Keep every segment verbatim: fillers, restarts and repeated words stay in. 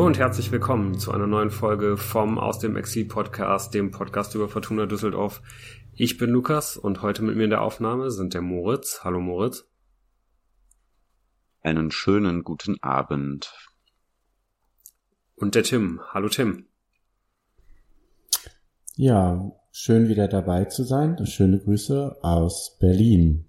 und herzlich willkommen zu einer neuen Folge vom Aus dem Exil-Podcast, dem Podcast über Fortuna Düsseldorf. Ich bin Lukas und heute mit mir in der Aufnahme sind der Moritz. Hallo Moritz. Einen schönen guten Abend. Und der Tim. Hallo Tim. Ja, schön wieder dabei zu sein. Schöne Grüße aus Berlin.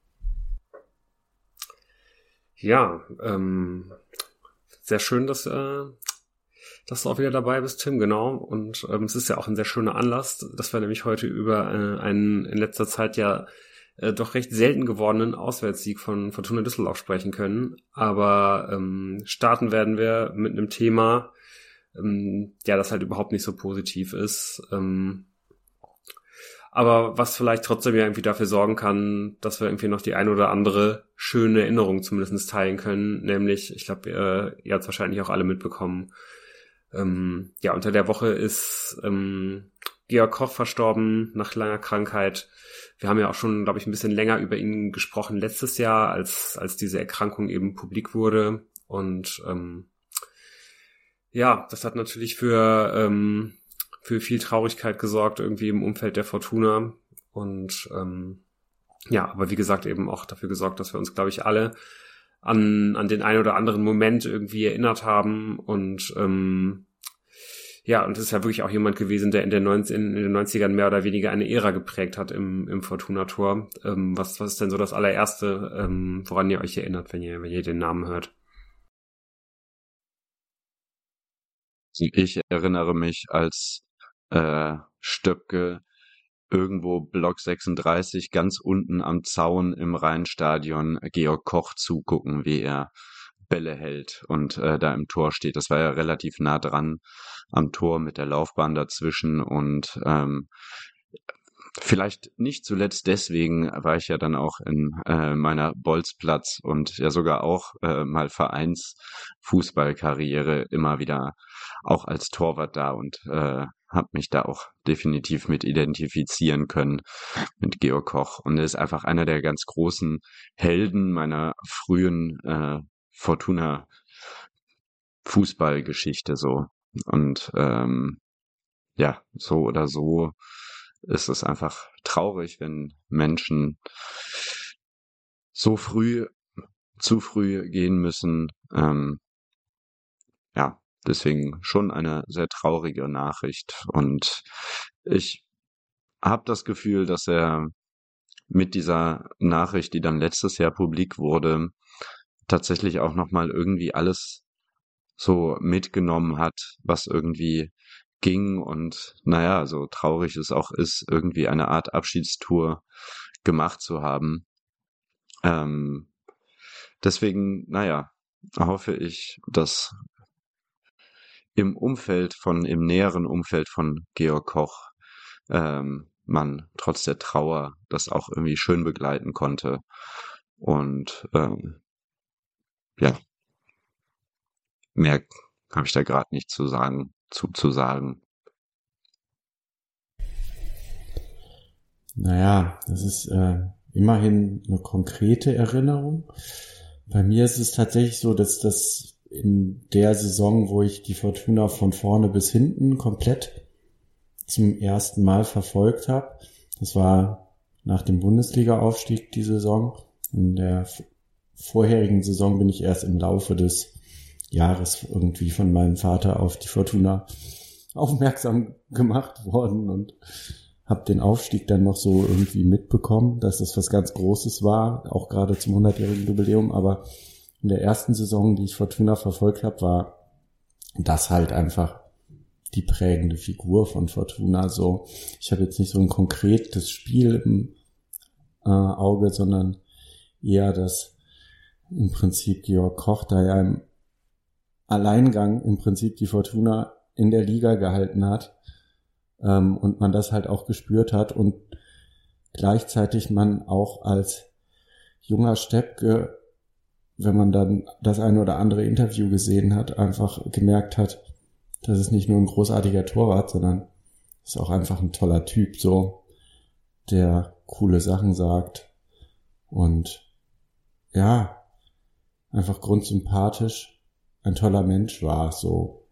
Ja, ähm, sehr schön, dass, äh, dass du auch wieder dabei bist, Tim, genau. Und ähm, es ist ja auch ein sehr schöner Anlass, dass wir nämlich heute über äh, einen in letzter Zeit ja äh, doch recht selten gewordenen Auswärtssieg von Fortuna Düsseldorf sprechen können. Aber ähm, starten werden wir mit einem Thema, ähm, ja, das halt überhaupt nicht so positiv ist. Ähm, aber was vielleicht trotzdem ja irgendwie dafür sorgen kann, dass wir irgendwie noch die eine oder andere schöne Erinnerung zumindest teilen können. Nämlich, ich glaube, ihr, ihr habt es wahrscheinlich auch alle mitbekommen, ähm, ja, unter der Woche ist ähm, Georg Koch verstorben nach langer Krankheit. Wir haben ja auch schon, glaube ich, ein bisschen länger über ihn gesprochen letztes Jahr, als als diese Erkrankung eben publik wurde. Und ähm, ja, das hat natürlich für ähm, für viel Traurigkeit gesorgt, irgendwie im Umfeld der Fortuna. Und ähm, ja, aber wie gesagt, eben auch dafür gesorgt, dass wir uns, glaube ich, alle an an den einen oder anderen Moment irgendwie erinnert haben. Und ähm, ja, und es ist ja wirklich auch jemand gewesen, der in, der neunzig, in den neunzigern mehr oder weniger eine Ära geprägt hat im im Fortuna-Tor. Ähm, was was ist denn so das allererste, ähm, woran ihr euch erinnert, wenn ihr wenn ihr den Namen hört? Ich erinnere mich, als äh, Stöpke irgendwo Block sechsunddreißig ganz unten am Zaun im Rheinstadion Georg Koch zugucken, wie er Bälle hält und äh, da im Tor steht. Das war ja relativ nah dran am Tor mit der Laufbahn dazwischen und ähm, vielleicht nicht zuletzt deswegen war ich ja dann auch in äh, meiner Bolzplatz und ja sogar auch äh, mal Vereinsfußballkarriere immer wieder auch als Torwart da und äh, habe mich da auch definitiv mit identifizieren können mit Georg Koch. Und er ist einfach einer der ganz großen Helden meiner frühen äh, Fortuna Fußballgeschichte so. Und ähm, ja, so oder so ist es einfach traurig, wenn Menschen so früh, zu früh gehen müssen. Ähm, ja, deswegen schon eine sehr traurige Nachricht. Und ich habe das Gefühl, dass er mit dieser Nachricht, die dann letztes Jahr publik wurde, tatsächlich auch nochmal irgendwie alles so mitgenommen hat, was irgendwie ging und naja, so traurig es auch ist, irgendwie eine Art Abschiedstour gemacht zu haben. Ähm, deswegen, naja, hoffe ich, dass im Umfeld von, im näheren Umfeld von Georg Koch ähm, man trotz der Trauer das auch irgendwie schön begleiten konnte. Und ähm, ja, mehr habe ich da gerade nicht zu sagen, zu, zu sagen. Naja, das ist äh, immerhin eine konkrete Erinnerung. Bei mir ist es tatsächlich so, dass das in der Saison, wo ich die Fortuna von vorne bis hinten komplett zum ersten Mal verfolgt habe, das war nach dem Bundesliga-Aufstieg die Saison. In der vorherigen Saison bin ich erst im Laufe des Jahres irgendwie von meinem Vater auf die Fortuna aufmerksam gemacht worden und habe den Aufstieg dann noch so irgendwie mitbekommen, dass das was ganz Großes war, auch gerade zum hundertjährigen Jubiläum. Aber in der ersten Saison, die ich Fortuna verfolgt habe, war das halt einfach die prägende Figur von Fortuna. So, ich habe jetzt nicht so ein konkretes Spiel im äh, Auge, sondern eher, dass im Prinzip Georg Koch da ja im Alleingang im Prinzip die Fortuna in der Liga gehalten hat. Ähm, und man das halt auch gespürt hat und gleichzeitig man auch als junger Steppke, wenn man dann das eine oder andere Interview gesehen hat, einfach gemerkt hat, dass es nicht nur ein großartiger Torwart, sondern ist auch einfach ein toller Typ, so, der coole Sachen sagt und ja, einfach grundsympathisch ein toller Mensch war, so.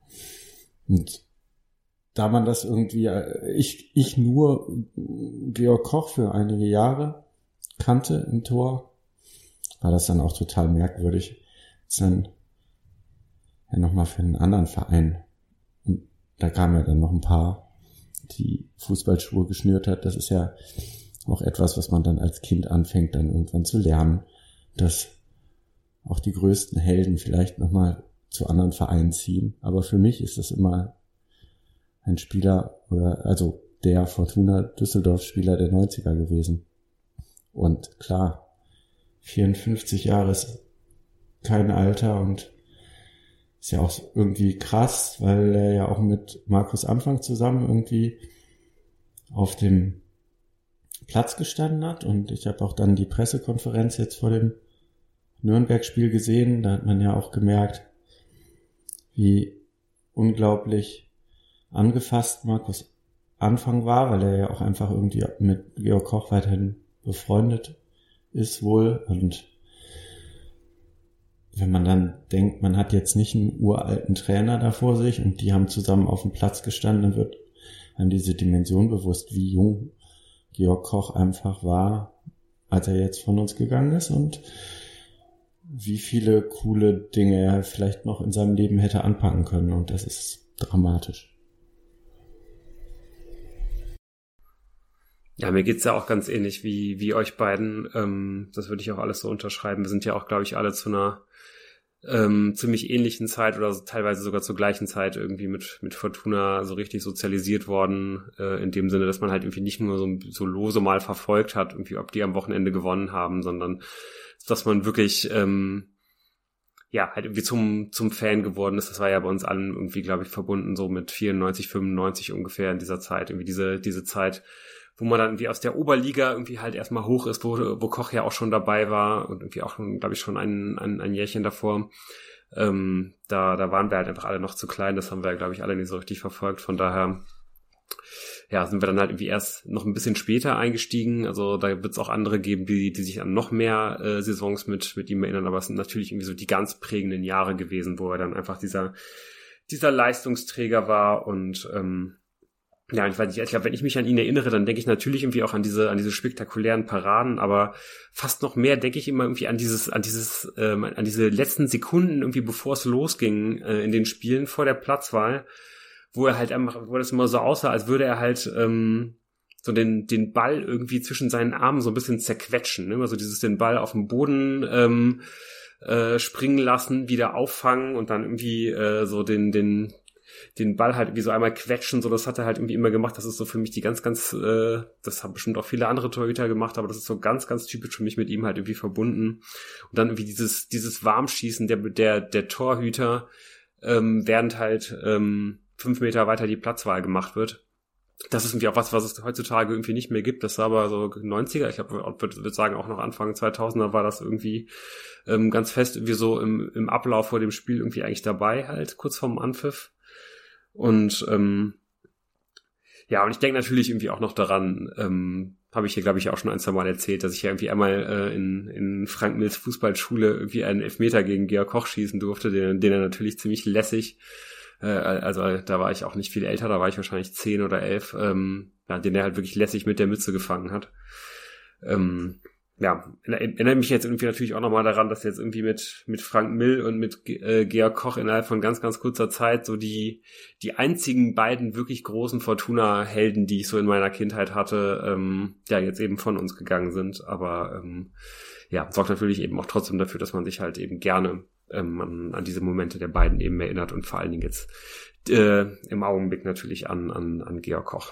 Und da man das irgendwie, ich, ich nur Georg Koch für einige Jahre kannte im Tor, war das dann auch total merkwürdig, dann ja nochmal für einen anderen Verein. Und da kamen ja dann noch ein paar, die Fußballschuhe geschnürt hat. Das ist ja auch etwas, was man dann als Kind anfängt, dann irgendwann zu lernen, dass auch die größten Helden vielleicht nochmal zu anderen Vereinen ziehen. Aber für mich ist das immer ein Spieler oder also der Fortuna Düsseldorf Spieler der neunziger gewesen. Und klar, vierundfünfzig Jahre ist kein Alter und ist ja auch irgendwie krass, weil er ja auch mit Markus Anfang zusammen irgendwie auf dem Platz gestanden hat. Und ich habe auch dann die Pressekonferenz jetzt vor dem Nürnberg-Spiel gesehen. Da hat man ja auch gemerkt, wie unglaublich angefasst Markus Anfang war, weil er ja auch einfach irgendwie mit Georg Koch weiterhin befreundet ist wohl. Und wenn man dann denkt, man hat jetzt nicht einen uralten Trainer da vor sich und die haben zusammen auf dem Platz gestanden, dann wird einem diese Dimension bewusst, wie jung Georg Koch einfach war, als er jetzt von uns gegangen ist und wie viele coole Dinge er vielleicht noch in seinem Leben hätte anpacken können. Und das ist dramatisch. Ja, mir geht's ja auch ganz ähnlich wie wie euch beiden. Ähm, das würde ich auch alles so unterschreiben. Wir sind ja auch, glaube ich, alle zu einer ähm, ziemlich ähnlichen Zeit oder so, teilweise sogar zur gleichen Zeit irgendwie mit mit Fortuna so richtig sozialisiert worden. Äh, in dem Sinne, dass man halt irgendwie nicht nur so, so lose mal verfolgt hat, irgendwie ob die am Wochenende gewonnen haben, sondern dass man wirklich ähm, ja halt irgendwie zum zum Fan geworden ist. Das war ja bei uns allen irgendwie, glaube ich, verbunden so mit vierundneunzig, fünfundneunzig ungefähr in dieser Zeit. Irgendwie diese diese Zeit, wo man dann irgendwie aus der Oberliga irgendwie halt erstmal hoch ist, wo, wo Koch ja auch schon dabei war und irgendwie auch, glaube ich, schon ein, ein, ein Jährchen davor. Ähm, da, da waren wir halt einfach alle noch zu klein, das haben wir, glaube ich, alle nicht so richtig verfolgt. Von daher, ja, sind wir dann halt irgendwie erst noch ein bisschen später eingestiegen. Also da wird es auch andere geben, die, die sich an noch mehr äh, Saisons mit, mit ihm erinnern, aber es sind natürlich irgendwie so die ganz prägenden Jahre gewesen, wo er dann einfach dieser, dieser Leistungsträger war und ähm, ja, ich weiß nicht, ich glaube, wenn ich mich an ihn erinnere, dann denke ich natürlich irgendwie auch an diese, an diese spektakulären Paraden, aber fast noch mehr denke ich immer irgendwie an dieses, an dieses, ähm, an diese letzten Sekunden irgendwie, bevor es losging äh, in den Spielen vor der Platzwahl, wo er halt einfach, wo das immer so aussah, als würde er halt ähm, so den, den Ball irgendwie zwischen seinen Armen so ein bisschen zerquetschen, ne? Also dieses den Ball auf dem Boden ähm, äh, springen lassen, wieder auffangen und dann irgendwie äh, so den, den den Ball halt irgendwie so einmal quetschen, so das hat er halt irgendwie immer gemacht. Das ist so für mich die ganz, ganz, äh, das haben bestimmt auch viele andere Torhüter gemacht, aber das ist so ganz, ganz typisch für mich mit ihm halt irgendwie verbunden. Und dann irgendwie dieses, dieses Warmschießen der, der, der Torhüter, ähm, während halt ähm, fünf Meter weiter die Platzwahl gemacht wird. Das ist irgendwie auch was, was es heutzutage irgendwie nicht mehr gibt. Das war aber so neunziger, ich glaube, ich würde sagen auch noch Anfang zweitausender war das irgendwie ähm, ganz fest irgendwie so im, im Ablauf vor dem Spiel irgendwie eigentlich dabei halt, kurz vorm Anpfiff. Und ähm, ja, und ich denke natürlich irgendwie auch noch daran, ähm, habe ich hier, glaube ich, auch schon ein, zwei Mal erzählt, dass ich ja irgendwie einmal äh, in, in Frank Mills Fußballschule irgendwie einen Elfmeter gegen Georg Koch schießen durfte, den, den er natürlich ziemlich lässig, äh, also da war ich auch nicht viel älter, da war ich wahrscheinlich zehn oder elf, ähm, ja, den er halt wirklich lässig mit der Mütze gefangen hat. Ähm, ja, erinnere mich jetzt irgendwie natürlich auch nochmal daran, dass jetzt irgendwie mit mit Frank Mill und mit äh, Georg Koch innerhalb von ganz, ganz kurzer Zeit so die die einzigen beiden wirklich großen Fortuna-Helden, die ich so in meiner Kindheit hatte, ähm, ja, jetzt eben von uns gegangen sind. Aber ähm, ja, sorgt natürlich eben auch trotzdem dafür, dass man sich halt eben gerne ähm, an, an diese Momente der beiden eben erinnert und vor allen Dingen jetzt äh, im Augenblick natürlich an, an, an Georg Koch.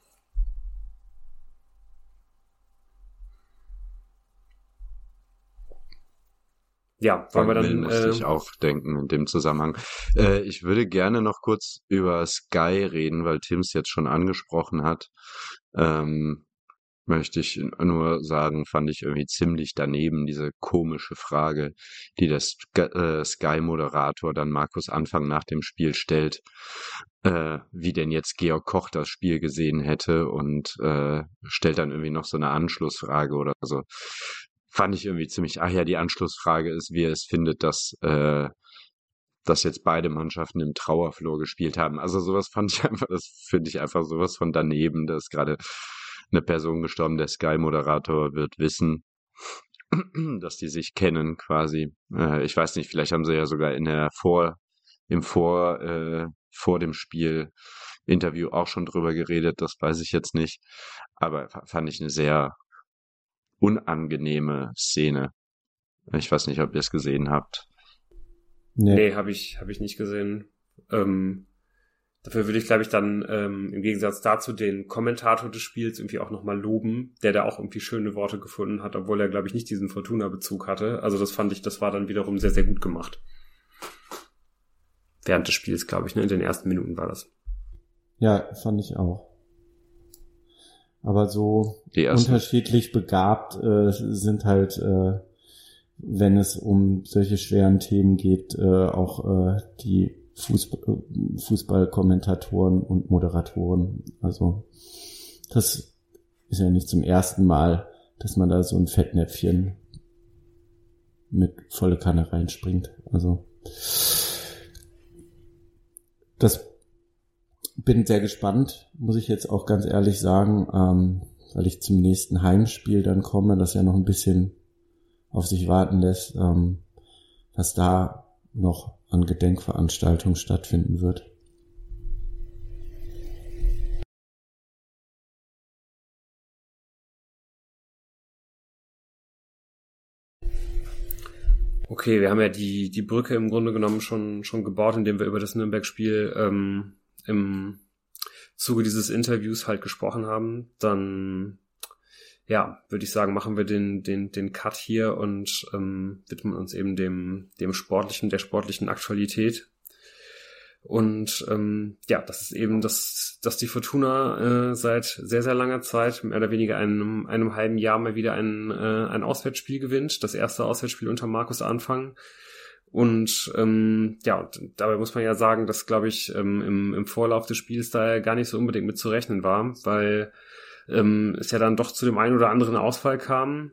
Ja, wollen wir dann... musste äh, ich auch denken in dem Zusammenhang. Äh, ich würde gerne noch kurz über Sky reden, weil Tim es jetzt schon angesprochen hat. Ähm, möchte ich nur sagen, fand ich irgendwie ziemlich daneben, diese komische Frage, die der Sk- äh, Sky-Moderator dann Markus Anfang nach dem Spiel stellt, äh, wie denn jetzt Georg Koch das Spiel gesehen hätte und äh, stellt dann irgendwie noch so eine Anschlussfrage oder so. Fand ich irgendwie ziemlich, ach ja, die Anschlussfrage ist, wie er es findet, dass äh, dass jetzt beide Mannschaften im Trauerflor gespielt haben. Also sowas fand ich einfach, das finde ich einfach sowas von daneben. Da ist gerade eine Person gestorben, der Sky-Moderator wird wissen, dass die sich kennen quasi. Äh, ich weiß nicht, vielleicht haben sie ja sogar in der Vor, im Vor, äh, vor dem Spiel Interview auch schon drüber geredet, das weiß ich jetzt nicht. Aber fand ich eine sehr unangenehme Szene. Ich weiß nicht, ob ihr es gesehen habt. Nee, nee habe ich, hab ich nicht gesehen. Ähm, dafür würde ich, glaube ich, dann ähm, im Gegensatz dazu den Kommentator des Spiels irgendwie auch nochmal loben, der da auch irgendwie schöne Worte gefunden hat, obwohl er, glaube ich, nicht diesen Fortuna-Bezug hatte. Also das fand ich, das war dann wiederum sehr, sehr gut gemacht. Während des Spiels, glaube ich, ne? In den ersten Minuten war das. Ja, fand ich auch. Aber so unterschiedlich begabt äh, sind halt, äh, wenn es um solche schweren Themen geht, äh, auch äh, die Fußball- Fußballkommentatoren und Moderatoren. Also das ist ja nicht zum ersten Mal, dass man da so ein Fettnäpfchen mit volle Kanne reinspringt. Also das bin sehr gespannt, muss ich jetzt auch ganz ehrlich sagen, ähm, weil ich zum nächsten Heimspiel dann komme, das ja noch ein bisschen auf sich warten lässt, ähm, was da noch an Gedenkveranstaltungen stattfinden wird. Okay, wir haben ja die die Brücke im Grunde genommen schon schon gebaut, indem wir über das Nürnberg-Spiel ähm, im Zuge dieses Interviews halt gesprochen haben. Dann ja, würde ich sagen, machen wir den den den Cut hier und ähm, widmen uns eben dem dem sportlichen, der sportlichen Aktualität. Und ähm, ja, das ist eben, dass, dass die Fortuna äh, seit sehr, sehr langer Zeit, mehr oder weniger einem, einem halben Jahr mal wieder ein, äh, ein Auswärtsspiel gewinnt. Das erste Auswärtsspiel unter Markus Anfang. Und ähm, ja, dabei muss man ja sagen, dass, glaube ich, ähm, im, im Vorlauf des Spiels da gar nicht so unbedingt mit zu rechnen war, weil ähm, es ja dann doch zu dem einen oder anderen Ausfall kam.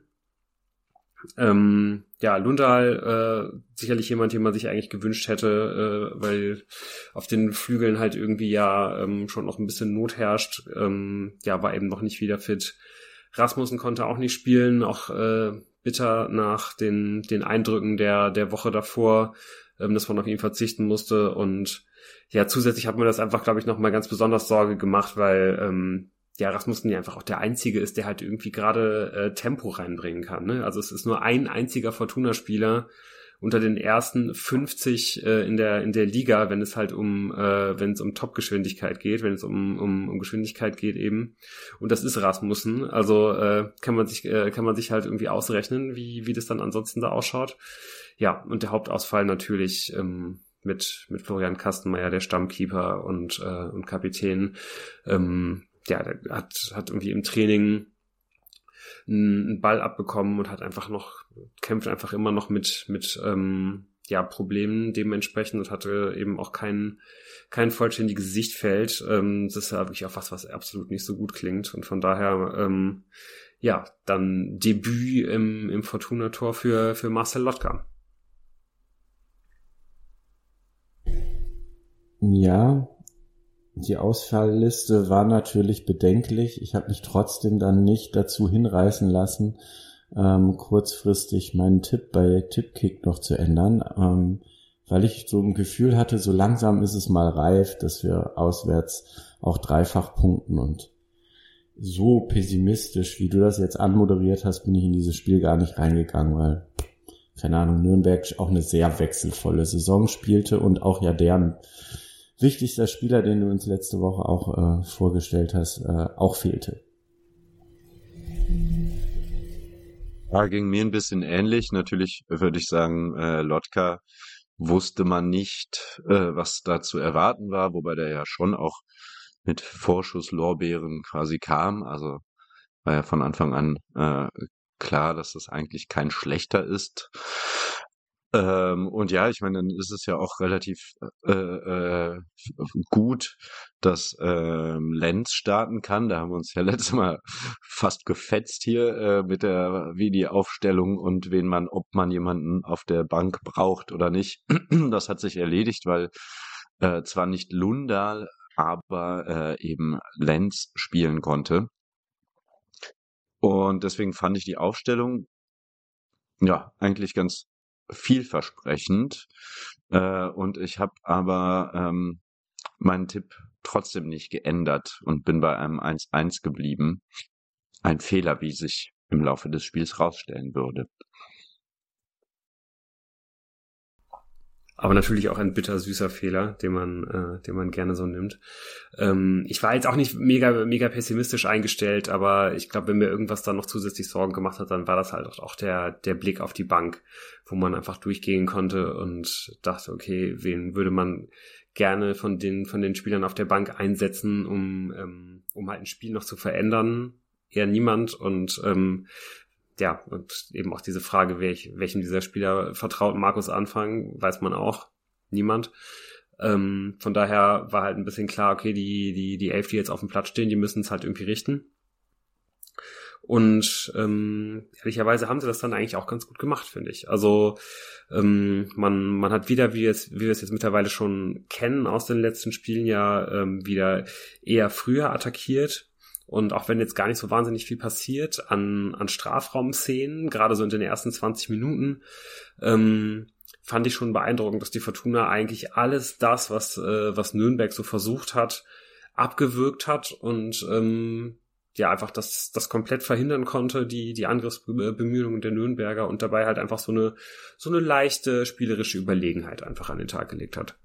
Ähm, ja, Lundahl, äh, sicherlich jemand, den man sich eigentlich gewünscht hätte, äh, weil auf den Flügeln halt irgendwie ja ähm, schon noch ein bisschen Not herrscht. Ähm, ja, war eben noch nicht wieder fit. Rasmussen konnte auch nicht spielen, auch äh, bitter nach den den Eindrücken der der Woche davor, ähm, dass man auf ihn verzichten musste. Und ja, zusätzlich hat mir das einfach, glaube ich, noch mal ganz besonders Sorge gemacht, weil ähm, ja, Rasmussen ja einfach auch der Einzige ist, der halt irgendwie gerade äh, Tempo reinbringen kann. Ne? Also es ist nur ein einziger Fortuna-Spieler unter den ersten fünfzig äh, in der in der Liga, wenn es halt um äh, wenn es um Top-Geschwindigkeit geht, wenn es um, um um Geschwindigkeit geht eben. Und das ist Rasmussen. Also äh, kann man sich äh, kann man sich halt irgendwie ausrechnen, wie wie das dann ansonsten da ausschaut. Ja, und der Hauptausfall natürlich ähm, mit mit Florian Kastenmeier, der Stammkeeper und äh, und Kapitän. Ähm, ja, der hat, hat irgendwie im Training einen Ball abbekommen und hat einfach noch, kämpft einfach immer noch mit, mit, ähm, ja, Problemen dementsprechend und hatte eben auch kein, kein vollständiges Sichtfeld. Ähm, das ist ja wirklich auch was, was absolut nicht so gut klingt und von daher, ähm, ja, dann Debüt im, im Fortuna-Tor für, für Marcel Lotka. Ja, die Ausfallliste war natürlich bedenklich. Ich habe mich trotzdem dann nicht dazu hinreißen lassen, ähm, kurzfristig meinen Tipp bei Tippkick noch zu ändern, ähm, weil ich so ein Gefühl hatte, so langsam ist es mal reif, dass wir auswärts auch dreifach punkten. Und so pessimistisch, wie du das jetzt anmoderiert hast, bin ich in dieses Spiel gar nicht reingegangen, weil, keine Ahnung, Nürnberg auch eine sehr wechselvolle Saison spielte und auch ja deren wichtigster Spieler, den du uns letzte Woche auch äh, vorgestellt hast, äh, auch fehlte. Ja, ging mir ein bisschen ähnlich. Natürlich würde ich sagen, äh, Lotka wusste man nicht, äh, was da zu erwarten war, wobei der ja schon auch mit Vorschusslorbeeren quasi kam. Also war ja von Anfang an äh, klar, dass das eigentlich kein schlechter ist. Ähm, und ja, ich meine, dann ist es ja auch relativ äh, äh, gut, dass ähm, Lenz starten kann. Da haben wir uns ja letztes Mal fast gefetzt hier äh, mit der wie die Aufstellung und wen man, ob man jemanden auf der Bank braucht oder nicht. Das hat sich erledigt, weil äh, zwar nicht Lundal, aber äh, eben Lenz spielen konnte. Und deswegen fand ich die Aufstellung ja eigentlich ganz vielversprechend. Äh, und ich habe aber ähm, meinen Tipp trotzdem nicht geändert und bin bei einem eins eins geblieben. Ein Fehler, wie sich im Laufe des Spiels rausstellen würde. Aber natürlich auch ein bittersüßer Fehler, den man, äh, den man gerne so nimmt. Ähm, ich war jetzt auch nicht mega, mega pessimistisch eingestellt, aber ich glaube, wenn mir irgendwas dann noch zusätzlich Sorgen gemacht hat, dann war das halt auch der, der Blick auf die Bank, wo man einfach durchgehen konnte und dachte, okay, wen würde man gerne von den, von den Spielern auf der Bank einsetzen, um, ähm, um halt ein Spiel noch zu verändern? Eher niemand und, ähm, ja, und eben auch diese Frage, welch, welchem dieser Spieler vertraut Markus Anfang, weiß man auch. Niemand. Ähm, von daher war halt ein bisschen klar, okay, die, die, die Elf, die jetzt auf dem Platz stehen, die müssen es halt irgendwie richten. Und ähm, ehrlicherweise haben sie das dann eigentlich auch ganz gut gemacht, finde ich. Also ähm, man, man hat wieder, wie, jetzt, wie wir es jetzt mittlerweile schon kennen aus den letzten Spielen, ja ähm, wieder eher früher attackiert. Und auch wenn jetzt gar nicht so wahnsinnig viel passiert an, an Strafraumszenen, gerade so in den ersten zwanzig Minuten, ähm, fand ich schon beeindruckend, dass die Fortuna eigentlich alles das, was, äh, was Nürnberg so versucht hat, abgewürgt hat und ähm, ja einfach das, das komplett verhindern konnte, die, die Angriffsbemühungen der Nürnberger und dabei halt einfach so eine, so eine leichte spielerische Überlegenheit einfach an den Tag gelegt hat.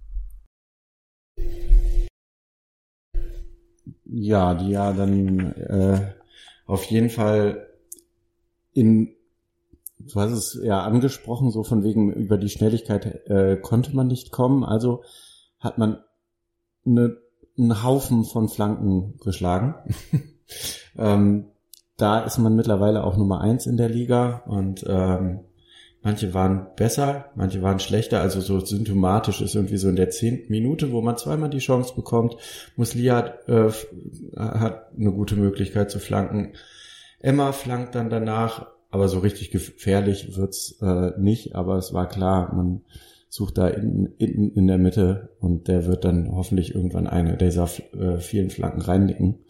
Ja, die ja dann äh, auf jeden Fall in, du hast es ja angesprochen, so von wegen über die Schnelligkeit äh, konnte man nicht kommen, also hat man eine, einen Haufen von Flanken geschlagen. ähm, da ist man mittlerweile auch Nummer eins in der Liga und ähm, manche waren besser, manche waren schlechter, also so symptomatisch ist irgendwie so in der zehnten Minute, wo man zweimal die Chance bekommt. Muslia hat, äh, hat eine gute Möglichkeit zu flanken. Emma flankt dann danach, aber so richtig gefährlich wird's äh, nicht, aber es war klar, man sucht da in, in, in der Mitte und der wird dann hoffentlich irgendwann eine dieser äh, vielen Flanken reinnicken.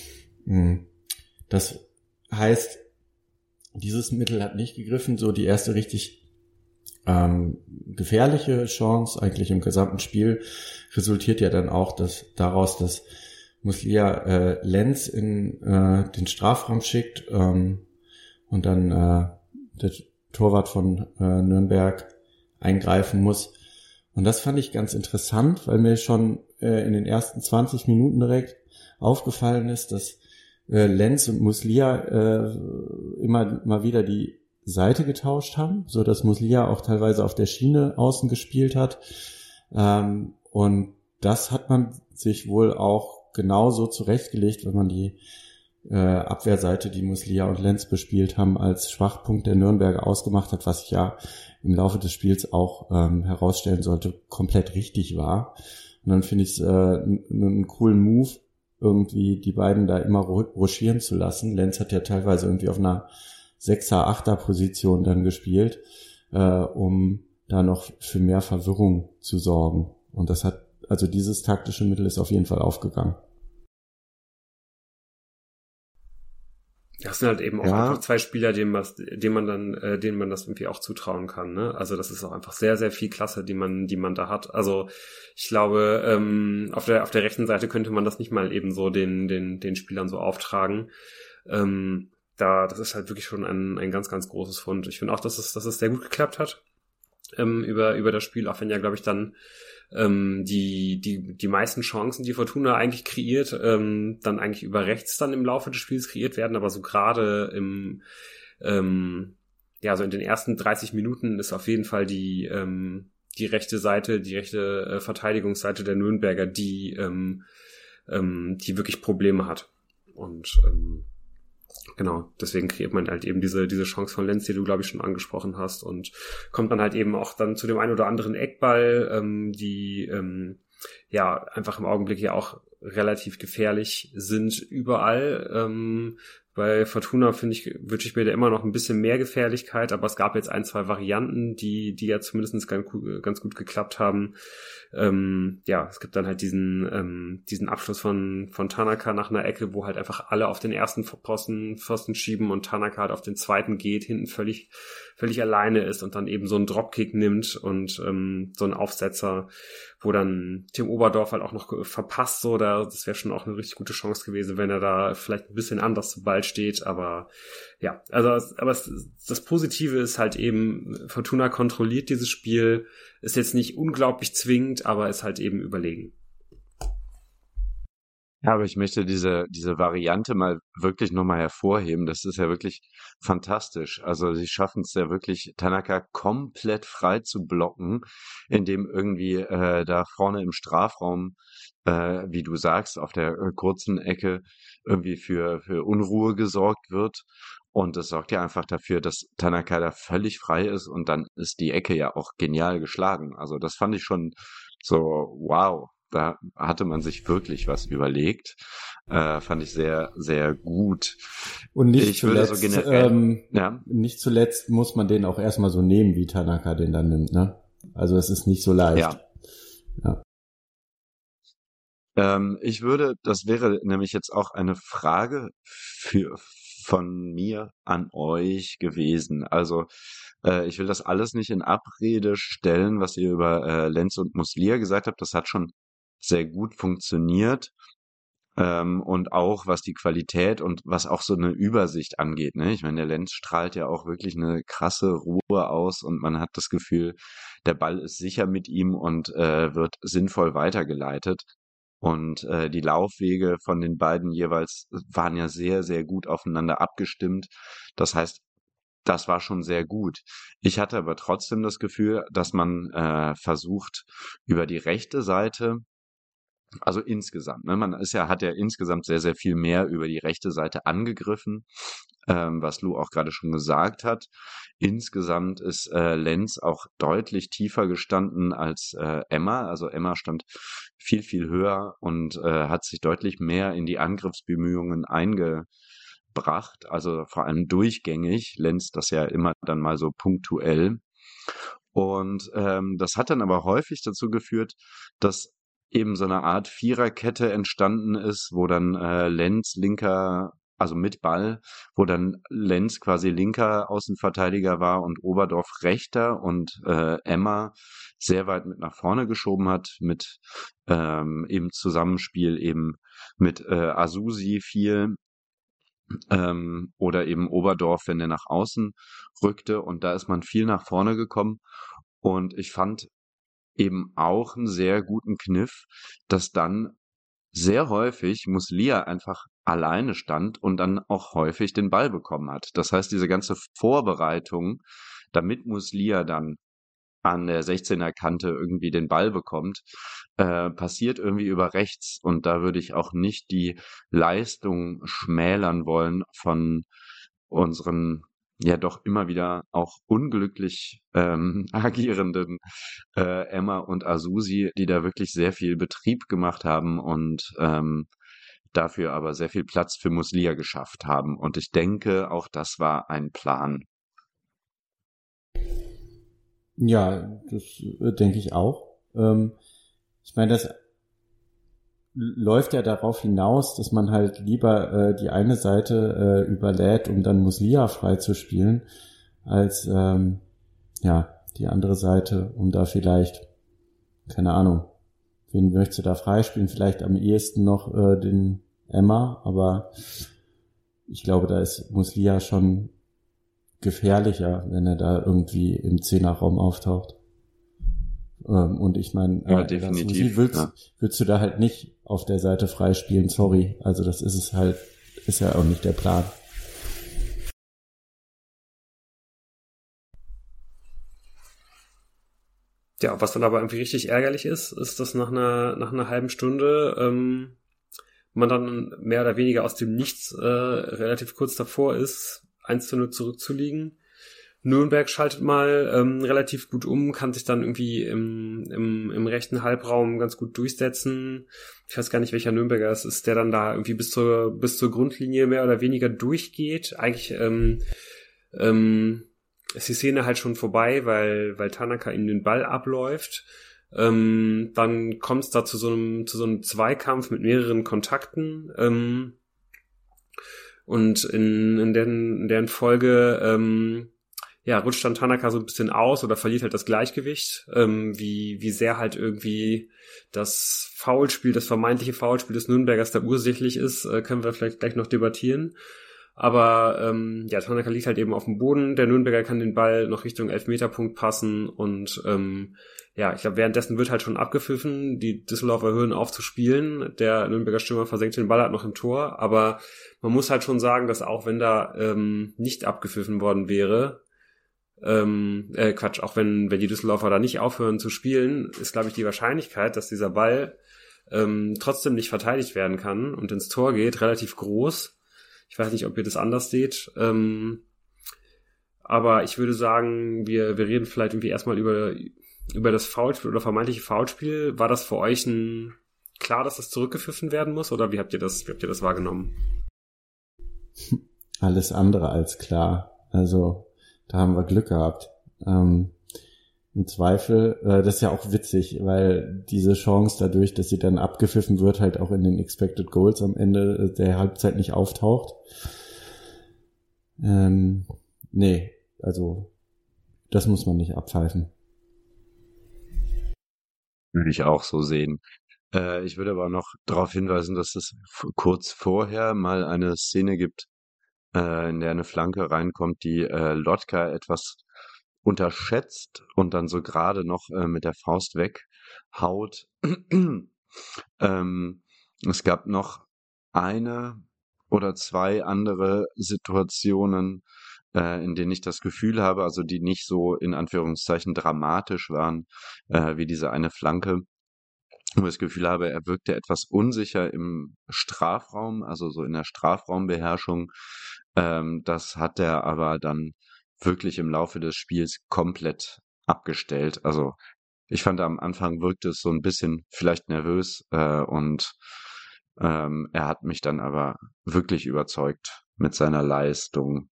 Das heißt, dieses Mittel hat nicht gegriffen, so die erste richtig ähm, gefährliche Chance eigentlich im gesamten Spiel resultiert ja dann auch dass, daraus, dass Muslia äh, Lenz in äh, den Strafraum schickt ähm, und dann äh, der Torwart von äh, Nürnberg eingreifen muss. Und das fand ich ganz interessant, weil mir schon äh, in den ersten zwanzig Minuten direkt aufgefallen ist, dass Lenz und Muslia äh, immer mal wieder die Seite getauscht haben, so dass Muslia auch teilweise auf der Schiene außen gespielt hat. Ähm, und das hat man sich wohl auch genauso zurechtgelegt, wenn man die äh, Abwehrseite, die Muslia und Lenz bespielt haben, als Schwachpunkt der Nürnberger ausgemacht hat, was ich ja im Laufe des Spiels auch ähm, herausstellen sollte, komplett richtig war. Und dann finde ich es äh, einen coolen Move, irgendwie die beiden da immer ruschieren zu lassen. Lenz hat ja teilweise irgendwie auf einer Sechser-, Achter-Position dann gespielt, äh, um da noch für mehr Verwirrung zu sorgen. Und das hat, also dieses taktische Mittel ist auf jeden Fall aufgegangen. Das sind halt eben auch ja. einfach zwei Spieler, denen man, denen man dann, äh, denen man das irgendwie auch zutrauen kann, ne? Also das ist auch einfach sehr, sehr viel Klasse, die man, die man da hat. Also ich glaube, ähm, auf der auf der rechten Seite könnte man das nicht mal eben so den den den Spielern so auftragen. Ähm, da, das ist halt wirklich schon ein ein ganz, ganz großes Fund. Ich finde auch, dass es, dass es sehr gut geklappt hat ähm, über über das Spiel, auch wenn ja, glaube ich, dann ähm, die die die meisten Chancen, die Fortuna eigentlich kreiert, ähm, dann eigentlich über rechts dann im Laufe des Spiels kreiert werden, aber so gerade im ähm, ja so in den ersten dreißig Minuten ist auf jeden Fall die ähm, die rechte Seite, die rechte äh, Verteidigungsseite der Nürnberger, die ähm, ähm, die wirklich Probleme hat und ähm, Genau, deswegen kreiert man halt eben diese diese Chance von Lenz, die du, glaube ich, schon angesprochen hast, und kommt dann halt eben auch dann zu dem einen oder anderen Eckball, ähm, die ähm, ja einfach im Augenblick ja auch relativ gefährlich sind überall. Ähm, bei Fortuna, finde ich, wünsche ich mir da immer noch ein bisschen mehr Gefährlichkeit, aber es gab jetzt ein, zwei Varianten, die die ja zumindest ganz, ganz gut geklappt haben. Ähm, ja, es gibt dann halt diesen ähm, diesen Abschluss von von Tanaka nach einer Ecke, wo halt einfach alle auf den ersten Pfosten, Pfosten schieben und Tanaka halt auf den zweiten geht, hinten völlig völlig alleine ist und dann eben so einen Dropkick nimmt und ähm, so einen Aufsetzer, wo dann Tim Oberdorf halt auch noch verpasst, so, da, das wäre schon auch eine richtig gute Chance gewesen, wenn er da vielleicht ein bisschen anders zu Ball steht, aber ja, also, aber es, das Positive ist halt eben, Fortuna kontrolliert dieses Spiel, ist jetzt nicht unglaublich zwingend, aber ist halt eben überlegen. Ja, aber ich möchte diese, diese Variante mal wirklich nochmal hervorheben. Das ist ja wirklich fantastisch. Also sie schaffen es ja wirklich, Tanaka komplett frei zu blocken, indem irgendwie äh, da vorne im Strafraum, äh, wie du sagst, auf der äh, kurzen Ecke irgendwie für, für Unruhe gesorgt wird. Und das sorgt ja einfach dafür, dass Tanaka da völlig frei ist und dann ist die Ecke ja auch genial geschlagen. Also das fand ich schon so, wow. Da hatte man sich wirklich was überlegt. Äh, fand ich sehr, sehr gut. Und nicht ich zuletzt, würde so generell, ähm, ja. nicht zuletzt muss man den auch erstmal so nehmen, wie Tanaka den dann nimmt, ne? Also es ist nicht so leicht. Ja. Ja. Ähm, ich würde, das wäre nämlich jetzt auch eine Frage für von mir an euch gewesen. Also äh, ich will das alles nicht in Abrede stellen, was ihr über äh, Lenz und Muslia gesagt habt. Das hat schon sehr gut funktioniert. Ähm, und auch was die Qualität und was auch so eine Übersicht angeht, ne? Ich meine, der Lenz strahlt ja auch wirklich eine krasse Ruhe aus und man hat das Gefühl, der Ball ist sicher mit ihm und äh, wird sinnvoll weitergeleitet. Und äh, die Laufwege von den beiden jeweils waren ja sehr, sehr gut aufeinander abgestimmt. Das heißt, das war schon sehr gut. Ich hatte aber trotzdem das Gefühl, dass man äh, versucht, über die rechte Seite, also insgesamt, ne, man ist ja, hat ja insgesamt sehr, sehr viel mehr über die rechte Seite angegriffen, ähm, was Lou auch gerade schon gesagt hat. Insgesamt ist äh, Lenz auch deutlich tiefer gestanden als äh, Emma. Also Emma stand viel, viel höher und äh, hat sich deutlich mehr in die Angriffsbemühungen eingebracht, also vor allem durchgängig. Lenz das ja immer dann mal so punktuell. Und ähm, das hat dann aber häufig dazu geführt, dass eben so eine Art Viererkette entstanden ist, wo dann äh, Lenz linker, also mit Ball, wo dann Lenz quasi linker Außenverteidiger war und Oberdorf rechter und äh, Emma sehr weit mit nach vorne geschoben hat, mit ähm, im Zusammenspiel eben mit äh, Azusi viel ähm, oder eben Oberdorf, wenn er nach außen rückte, und da ist man viel nach vorne gekommen und ich fand eben auch einen sehr guten Kniff, dass dann sehr häufig Muslia einfach alleine stand und dann auch häufig den Ball bekommen hat. Das heißt, diese ganze Vorbereitung, damit Muslia dann an der sechzehner Kante irgendwie den Ball bekommt, äh, passiert irgendwie über rechts. Und da würde ich auch nicht die Leistung schmälern wollen von unseren ja doch immer wieder auch unglücklich ähm, agierenden äh, Emma und Azusi, die da wirklich sehr viel Betrieb gemacht haben und ähm, dafür aber sehr viel Platz für Muslia geschafft haben. Und ich denke, auch das war ein Plan. Ja, das äh, denke ich auch. Ähm, ich meine, das läuft ja darauf hinaus, dass man halt lieber äh, die eine Seite äh, überlädt, um dann Muslia frei zu spielen, als ähm, ja die andere Seite, um da vielleicht, keine Ahnung, wen möchtest du da freispielen? Vielleicht am ehesten noch äh, den Emma, aber ich glaube, da ist Muslia schon gefährlicher, wenn er da irgendwie im Zehnerraum auftaucht. Ähm, und ich meine, ja, äh, definitiv. Willst, ja. willst du da halt nicht auf der Seite freispielen, sorry. Also das ist es halt, ist ja auch nicht der Plan. Ja, was dann aber irgendwie richtig ärgerlich ist, ist, dass nach einer, nach einer halben Stunde ähm, man dann mehr oder weniger aus dem Nichts äh, relativ kurz davor ist, eins zu null zurückzuliegen. Nürnberg schaltet mal ähm, relativ gut um, kann sich dann irgendwie im, im, im rechten Halbraum ganz gut durchsetzen. Ich weiß gar nicht, welcher Nürnberger es ist, der dann da irgendwie bis zur bis zur Grundlinie mehr oder weniger durchgeht. Eigentlich ähm, ähm, ist die Szene halt schon vorbei, weil weil Tanaka ihm den Ball abläuft. Ähm, dann kommt es da zu so einem zu so einem Zweikampf mit mehreren Kontakten. Ähm, und in, in, deren, in deren Folge ähm, ja, rutscht dann Tanaka so ein bisschen aus oder verliert halt das Gleichgewicht, ähm, wie wie sehr halt irgendwie das Foulspiel, das vermeintliche Foulspiel des Nürnbergers da ursächlich ist, äh, können wir vielleicht gleich noch debattieren. Aber ähm, ja, Tanaka liegt halt eben auf dem Boden, der Nürnberger kann den Ball noch Richtung Elfmeterpunkt passen und ähm, ja, ich glaube, währenddessen wird halt schon abgepfiffen, die Düsseldorfer hören auf zu spielen, der Nürnberger Stürmer versenkt den Ball halt noch im Tor, aber man muss halt schon sagen, dass auch wenn da ähm, nicht abgepfiffen worden wäre, Ähm, äh, Quatsch, auch wenn, wenn die Düsseldorfer da nicht aufhören zu spielen, ist, glaube ich, die Wahrscheinlichkeit, dass dieser Ball ähm, trotzdem nicht verteidigt werden kann und ins Tor geht, relativ groß. Ich weiß nicht, ob ihr das anders seht. Ähm, aber ich würde sagen, wir, wir reden vielleicht irgendwie erstmal über, über das Foulspiel oder vermeintliche Foulspiel. War das für euch ein, klar, dass das zurückgepfiffen werden muss? Oder wie habt ihr das, wie habt ihr das wahrgenommen? Alles andere als klar. Also, da haben wir Glück gehabt. Ähm, Im Zweifel, äh, das ist ja auch witzig, weil diese Chance dadurch, dass sie dann abgepfiffen wird, halt auch in den Expected Goals am Ende der Halbzeit nicht auftaucht. Ähm, nee, also das muss man nicht abpfeifen. Würde ich auch so sehen. Äh, ich würde aber noch darauf hinweisen, dass es f- kurz vorher mal eine Szene gibt, äh, in der eine Flanke reinkommt, die äh, Lotka etwas unterschätzt und dann so gerade noch äh, mit der Faust weghaut. ähm, es gab noch eine oder zwei andere Situationen, äh, in denen ich das Gefühl habe, also die nicht so in Anführungszeichen dramatisch waren, äh, wie diese eine Flanke, wo ich das Gefühl habe, er wirkte etwas unsicher im Strafraum, also so in der Strafraumbeherrschung. Ähm, das hat er aber dann wirklich im Laufe des Spiels komplett abgestellt. Also ich fand, am Anfang wirkte es so ein bisschen vielleicht nervös äh, und ähm, er hat mich dann aber wirklich überzeugt mit seiner Leistung.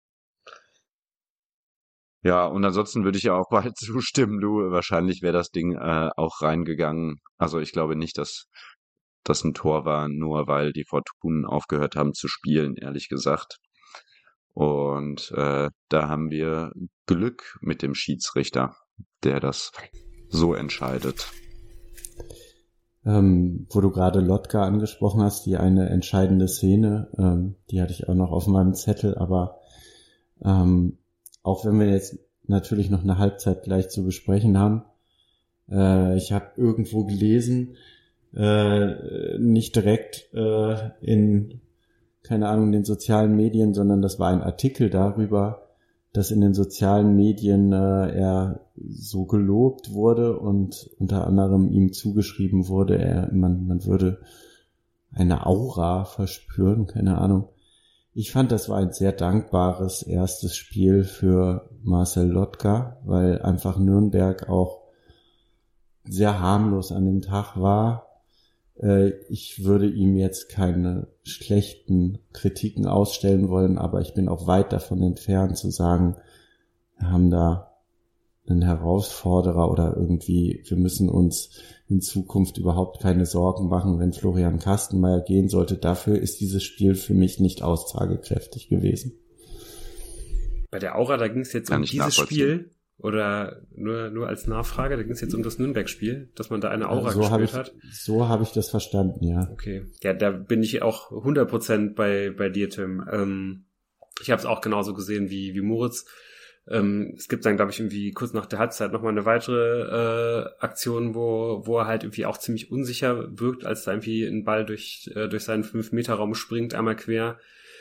Ja, und ansonsten würde ich ja auch bald zustimmen, du. Wahrscheinlich wäre das Ding äh, auch reingegangen. Also ich glaube nicht, dass das ein Tor war, nur weil die Fortunen aufgehört haben zu spielen, ehrlich gesagt. Und äh, da haben wir Glück mit dem Schiedsrichter, der das so entscheidet. Ähm, wo du gerade Lotka angesprochen hast, die eine entscheidende Szene, ähm, die hatte ich auch noch auf meinem Zettel, aber ähm, auch wenn wir jetzt natürlich noch eine Halbzeit gleich zu besprechen haben, äh, ich habe irgendwo gelesen, äh, nicht direkt äh, in, keine Ahnung, den sozialen Medien, sondern das war ein Artikel darüber, dass in den sozialen Medien äh, er so gelobt wurde und unter anderem ihm zugeschrieben wurde, er, man, man würde eine Aura verspüren, keine Ahnung. Ich fand, das war ein sehr dankbares erstes Spiel für Marcel Lotka, weil einfach Nürnberg auch sehr harmlos an dem Tag war. Äh, ich würde ihm jetzt keine schlechten Kritiken ausstellen wollen, aber ich bin auch weit davon entfernt zu sagen, wir haben da einen Herausforderer oder irgendwie, wir müssen uns in Zukunft überhaupt keine Sorgen machen, wenn Florian Kastenmeier gehen sollte. Dafür ist dieses Spiel für mich nicht aussagekräftig gewesen. Bei der Aura, da ging es jetzt um dieses Spiel oder nur nur als Nachfrage, da ging es jetzt um das Nürnberg-Spiel, dass man da eine Aura so gespielt ich, hat. So habe ich das verstanden, ja. Okay, ja, da bin ich auch hundert Prozent bei bei dir, Tim. Ähm, ich habe es auch genauso gesehen wie wie Moritz. Ähm, es gibt dann, glaube ich, irgendwie kurz nach der Halbzeit nochmal eine weitere äh, Aktion, wo wo er halt irgendwie auch ziemlich unsicher wirkt, als da irgendwie ein Ball durch äh, durch seinen fünf Meter Raum springt, einmal quer.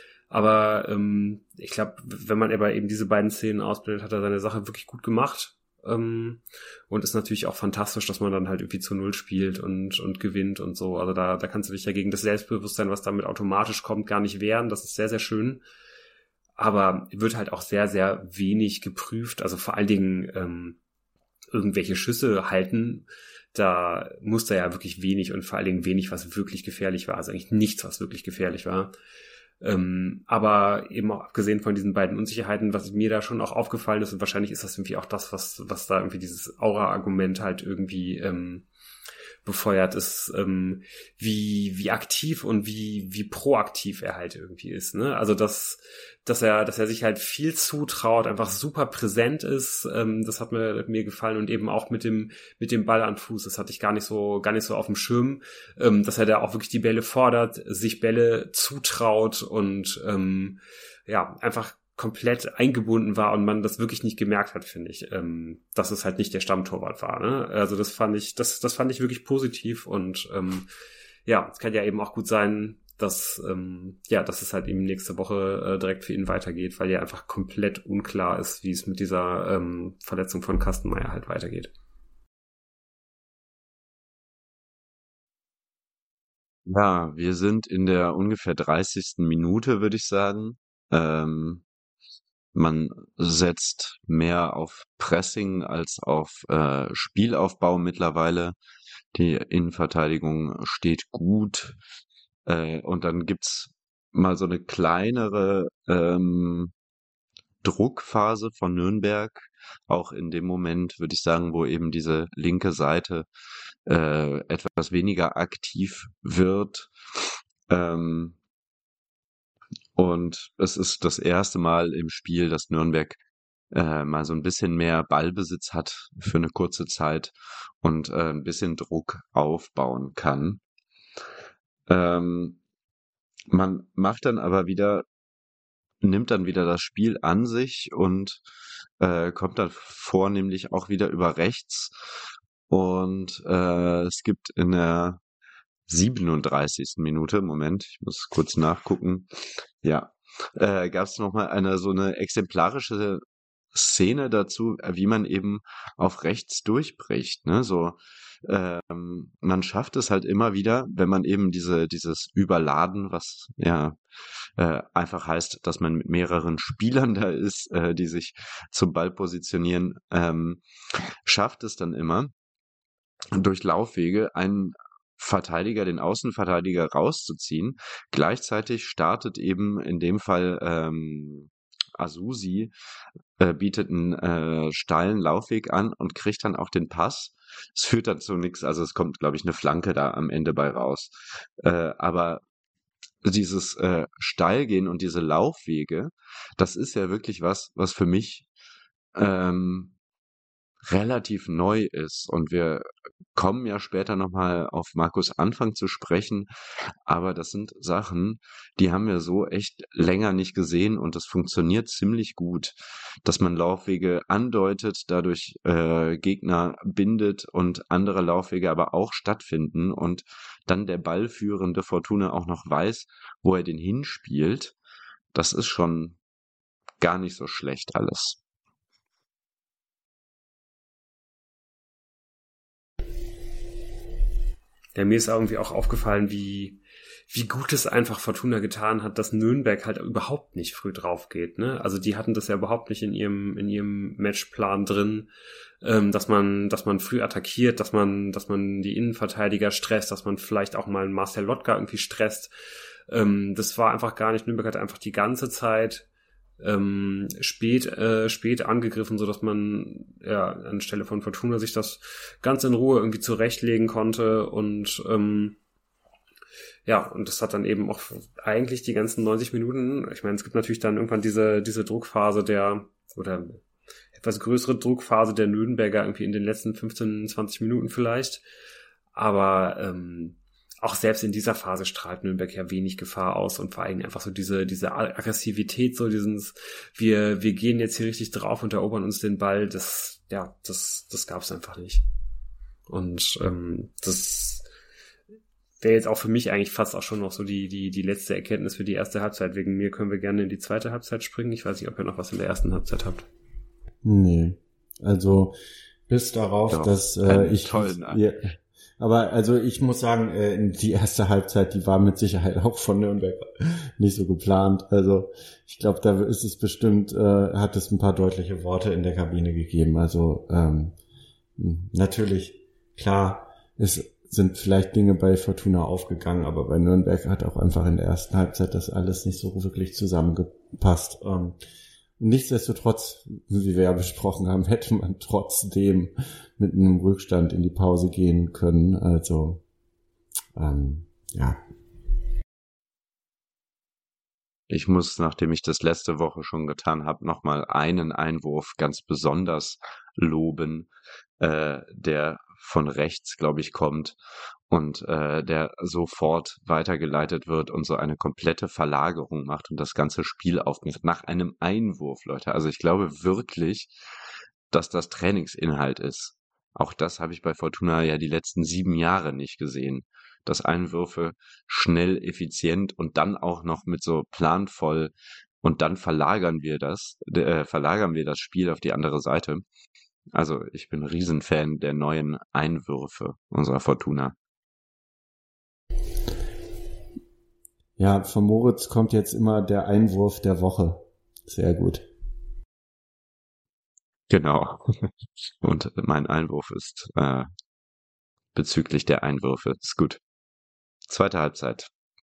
Aber ähm, ich glaube, wenn man aber eben diese beiden Szenen ausblendet, hat er seine Sache wirklich gut gemacht. Ähm, und ist natürlich auch fantastisch, dass man dann halt irgendwie zu Null spielt und, und gewinnt und so. Also da, da kannst du dich ja gegen das Selbstbewusstsein, was damit automatisch kommt, gar nicht wehren. Das ist sehr, sehr schön. Aber wird halt auch sehr, sehr wenig geprüft. Also vor allen Dingen ähm, irgendwelche Schüsse halten. Da musste ja wirklich wenig und vor allen Dingen wenig, was wirklich gefährlich war. Also eigentlich nichts, was wirklich gefährlich war. Ähm, aber eben auch abgesehen von diesen beiden Unsicherheiten, was mir da schon auch aufgefallen ist, und wahrscheinlich ist das irgendwie auch das, was was da irgendwie dieses Aura-Argument halt irgendwie ähm, befeuert ist, ähm, wie wie aktiv und wie wie proaktiv er halt irgendwie ist, ne? Also dass dass er dass er sich halt viel zutraut, einfach super präsent ist, ähm, das hat mir mir gefallen und eben auch mit dem mit dem Ball an Fuß, das hatte ich gar nicht so gar nicht so auf dem Schirm, ähm, dass er da auch wirklich die Bälle fordert, sich Bälle zutraut und ähm, ja einfach komplett eingebunden war und man das wirklich nicht gemerkt hat, finde ich, ähm, dass es halt nicht der Stammtorwart war, ne? Also das fand ich, das, das fand ich wirklich positiv und ähm, ja, es kann ja eben auch gut sein, dass ähm, ja, dass es halt eben nächste Woche äh, direkt für ihn weitergeht, weil ja einfach komplett unklar ist, wie es mit dieser ähm, Verletzung von Kastenmeier halt weitergeht. Ja, wir sind in der ungefähr dreißigsten Minute, würde ich sagen. Ähm, Man setzt mehr auf Pressing als auf äh, Spielaufbau mittlerweile. Die Innenverteidigung steht gut. Äh, und dann gibt's mal so eine kleinere ähm, Druckphase von Nürnberg. Auch in dem Moment, würde ich sagen, wo eben diese linke Seite äh, etwas weniger aktiv wird. Ähm, Und es ist das erste Mal im Spiel, dass Nürnberg äh, mal so ein bisschen mehr Ballbesitz hat für eine kurze Zeit und äh, ein bisschen Druck aufbauen kann. Ähm, Man macht dann aber wieder, nimmt dann wieder das Spiel an sich und äh, kommt dann vornehmlich auch wieder über rechts. Und äh, es gibt in der siebenunddreißigsten Minute, Moment, ich muss kurz nachgucken, ja, äh, gab es nochmal eine so eine exemplarische Szene dazu, äh, wie man eben auf rechts durchbricht, ne? So, ähm, man schafft es halt immer wieder, wenn man eben diese dieses Überladen, was ja äh, einfach heißt, dass man mit mehreren Spielern da ist, äh, die sich zum Ball positionieren, ähm, schafft es dann immer durch Laufwege einen Verteidiger, den Außenverteidiger rauszuziehen. Gleichzeitig startet eben in dem Fall ähm, Azusi, äh, bietet einen äh, steilen Laufweg an und kriegt dann auch den Pass. Es führt dann zu nichts, also es kommt, glaube ich, eine Flanke da am Ende bei raus. Äh, aber dieses äh, Steilgehen und diese Laufwege, das ist ja wirklich was, was für mich ähm, relativ neu ist. Und wir kommen ja später nochmal auf Markus Anfang zu sprechen, aber das sind Sachen, die haben wir so echt länger nicht gesehen und das funktioniert ziemlich gut, dass man Laufwege andeutet, dadurch äh, Gegner bindet und andere Laufwege aber auch stattfinden und dann der ballführende Fortuna auch noch weiß, wo er den hinspielt. Das ist schon gar nicht so schlecht alles. Ja, mir ist irgendwie auch aufgefallen, wie, wie gut es einfach Fortuna getan hat, dass Nürnberg halt überhaupt nicht früh drauf geht, ne? Also die hatten das ja überhaupt nicht in ihrem, in ihrem Matchplan drin, ähm, dass man, dass man früh attackiert, dass man, dass man die Innenverteidiger stresst, dass man vielleicht auch mal einen Marcel Lotka irgendwie stresst. Ähm, das war einfach gar nicht. Nürnberg hat einfach die ganze Zeit ähm, spät äh, spät angegriffen, so dass man ja anstelle von Fortuna sich das ganz in Ruhe irgendwie zurechtlegen konnte und ähm, ja, und das hat dann eben auch eigentlich die ganzen neunzig Minuten, ich meine, es gibt natürlich dann irgendwann diese diese Druckphase der oder etwas größere Druckphase der Nürnberger irgendwie in den letzten fünfzehn, zwanzig Minuten vielleicht, aber ähm, auch selbst in dieser Phase strahlt Nürnberg ja wenig Gefahr aus und vor allem einfach so diese diese Aggressivität, so dieses wir wir gehen jetzt hier richtig drauf und erobern uns den Ball, das ja das das gab's einfach nicht. Und ähm, das wäre jetzt auch für mich eigentlich fast auch schon noch so die die die letzte Erkenntnis für die erste Halbzeit. Wegen mir können wir gerne in die zweite Halbzeit springen. Ich weiß nicht, ob ihr noch was in der ersten Halbzeit habt. Nee. Also bis darauf, Doch, dass äh, ich tollen ja, aber also ich muss sagen, äh, die erste Halbzeit, die war mit Sicherheit auch von Nürnberg nicht so geplant. Also ich glaube, da ist es bestimmt, äh, hat es ein paar deutliche Worte in der Kabine gegeben. Also ähm, natürlich, klar, es sind vielleicht Dinge bei Fortuna aufgegangen, aber bei Nürnberg hat auch einfach in der ersten Halbzeit das alles nicht so wirklich zusammengepasst. Ähm, nichtsdestotrotz, wie wir ja besprochen haben, hätte man trotzdem mit einem Rückstand in die Pause gehen können. Also, ähm, ja. Ich muss, nachdem ich das letzte Woche schon getan habe, nochmal einen Einwurf ganz besonders loben, äh, der von rechts, glaube ich, kommt und äh, der sofort weitergeleitet wird und so eine komplette Verlagerung macht und das ganze Spiel aufmacht nach einem Einwurf, Leute. Also ich glaube wirklich, dass das Trainingsinhalt ist. Auch das habe ich bei Fortuna ja die letzten sieben Jahre nicht gesehen, dass Einwürfe schnell, effizient und dann auch noch mit so planvoll und dann verlagern wir das, äh, verlagern wir das Spiel auf die andere Seite. Also ich bin ein Riesenfan der neuen Einwürfe unserer Fortuna. Ja, von Moritz kommt jetzt immer der Einwurf der Woche. Sehr gut. Genau. Und mein Einwurf ist äh, bezüglich der Einwürfe. Ist gut. Zweite Halbzeit.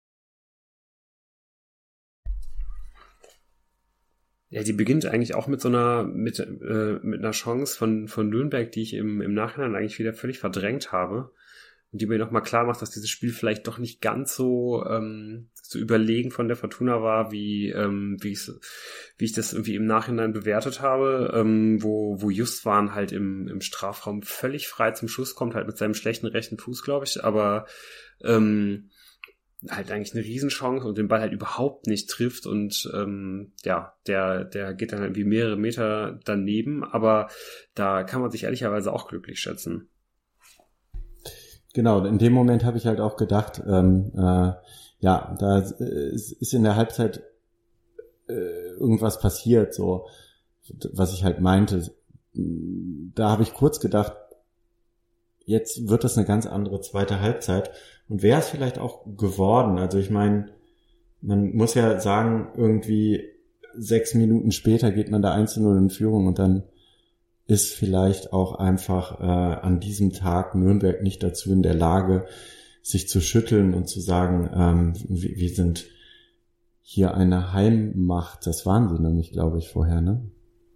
Ja, die beginnt eigentlich auch mit so einer, mit, äh, mit einer Chance von, von Nürnberg, die ich im, im Nachhinein eigentlich wieder völlig verdrängt habe. Und die mir nochmal klar macht, dass dieses Spiel vielleicht doch nicht ganz so, ähm, so überlegen von der Fortuna war, wie, ähm, wie ich, wie ich das irgendwie im Nachhinein bewertet habe, ähm, wo, wo Justwan halt im, im Strafraum völlig frei zum Schuss kommt, halt mit seinem schlechten rechten Fuß, glaube ich, aber, ähm, halt eigentlich eine Riesenchance und den Ball halt überhaupt nicht trifft und ähm, ja, der der geht dann irgendwie mehrere Meter daneben, aber da kann man sich ehrlicherweise auch glücklich schätzen. Genau, in dem Moment habe ich halt auch gedacht, ähm, äh, ja, da ist in der Halbzeit äh, irgendwas passiert, so, was ich halt meinte. Da habe ich kurz gedacht, jetzt wird das eine ganz andere zweite Halbzeit. Und wäre es vielleicht auch geworden. Also ich meine, man muss ja sagen, irgendwie sechs Minuten später geht man da eins zu null in Führung und dann ist vielleicht auch einfach äh, an diesem Tag Nürnberg nicht dazu in der Lage, sich zu schütteln und zu sagen, ähm, wir, wir sind hier eine Heimmacht. Das waren sie nämlich, glaube ich, vorher, ne?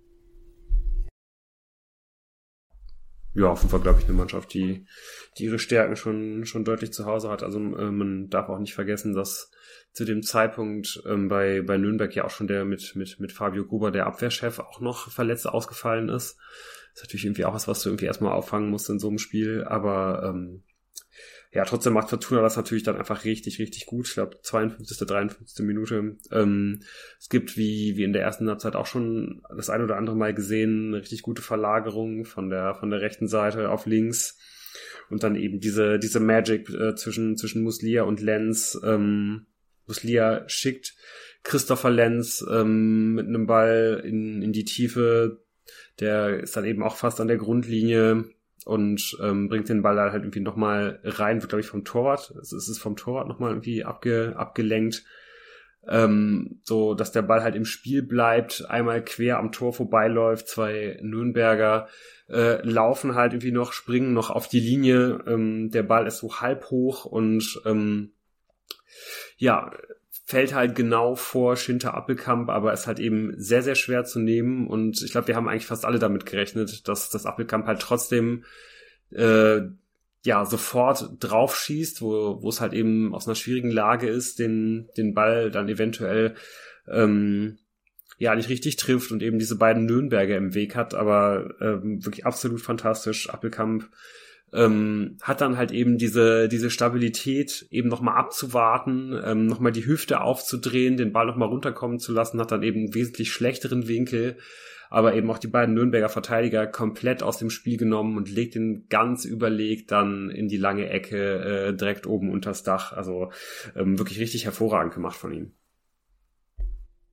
Ja, auf jeden Fall, glaube ich, eine Mannschaft, die, die ihre Stärken schon, schon deutlich zu Hause hat. Also äh, man darf auch nicht vergessen, dass zu dem Zeitpunkt ähm, bei, bei Nürnberg ja auch schon der mit, mit, mit Fabio Gruber, der Abwehrchef, auch noch verletzt ausgefallen ist. Das ist natürlich irgendwie auch was, was du irgendwie erstmal auffangen musst in so einem Spiel. Aber ähm, ja, trotzdem macht Fortuna das natürlich dann einfach richtig, richtig gut. Ich glaube, zweiundfünfzigste, dreiundfünfzigste Minute. Ähm, es gibt, wie wie in der ersten Halbzeit auch schon das ein oder andere Mal gesehen, eine richtig gute Verlagerung von der von der rechten Seite auf links. Und dann eben diese diese Magic äh, zwischen zwischen Muslia und Lenz. Ähm, Muslia schickt Christopher Lenz ähm, mit einem Ball in in die Tiefe. Der ist dann eben auch fast an der Grundlinie und ähm, bringt den Ball halt irgendwie nochmal rein, wird, glaube ich, vom Torwart, es ist vom Torwart nochmal irgendwie abge, abgelenkt, ähm, so, dass der Ball halt im Spiel bleibt, einmal quer am Tor vorbeiläuft, zwei Nürnberger äh, laufen halt irgendwie noch, springen noch auf die Linie, ähm, der Ball ist so halb hoch und ähm, ja, fällt halt genau vor Schinter Appelkamp, aber ist halt eben sehr, sehr schwer zu nehmen und ich glaube, wir haben eigentlich fast alle damit gerechnet, dass das Appelkamp halt trotzdem äh, ja sofort drauf schießt, wo wo es halt eben aus einer schwierigen Lage ist, den den Ball dann eventuell ähm, ja nicht richtig trifft und eben diese beiden Nürnberger im Weg hat, aber ähm, wirklich absolut fantastisch. Appelkamp Ähm, hat dann halt eben diese diese Stabilität, eben nochmal abzuwarten, ähm, nochmal die Hüfte aufzudrehen, den Ball nochmal runterkommen zu lassen, hat dann eben einen wesentlich schlechteren Winkel, aber eben auch die beiden Nürnberger Verteidiger komplett aus dem Spiel genommen und legt ihn ganz überlegt dann in die lange Ecke äh, direkt oben unters Dach. Also ähm, wirklich richtig hervorragend gemacht von ihm.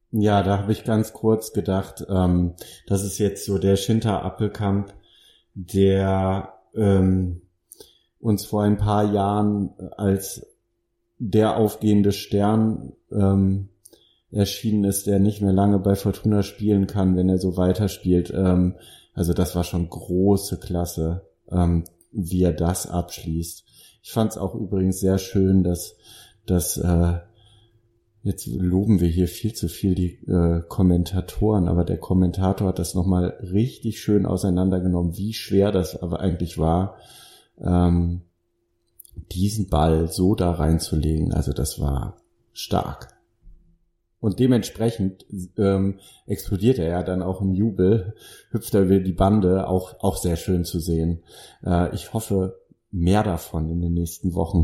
Ja, da habe ich ganz kurz gedacht, ähm, das ist jetzt so der Schinter Appelkamp, der ähm, uns vor ein paar Jahren als der aufgehende Stern ähm, erschienen ist, der nicht mehr lange bei Fortuna spielen kann, wenn er so weiterspielt. Ähm, also das war schon große Klasse, ähm, wie er das abschließt. Ich fand es auch übrigens sehr schön, dass, dass äh, jetzt loben wir hier viel zu viel die äh, Kommentatoren, aber der Kommentator hat das nochmal richtig schön auseinandergenommen, wie schwer das aber eigentlich war, ähm, diesen Ball so da reinzulegen. Also das war stark. Und dementsprechend ähm, explodiert er ja dann auch im Jubel, hüpft er über die Bande, auch auch sehr schön zu sehen. Äh, ich hoffe mehr davon in den nächsten Wochen.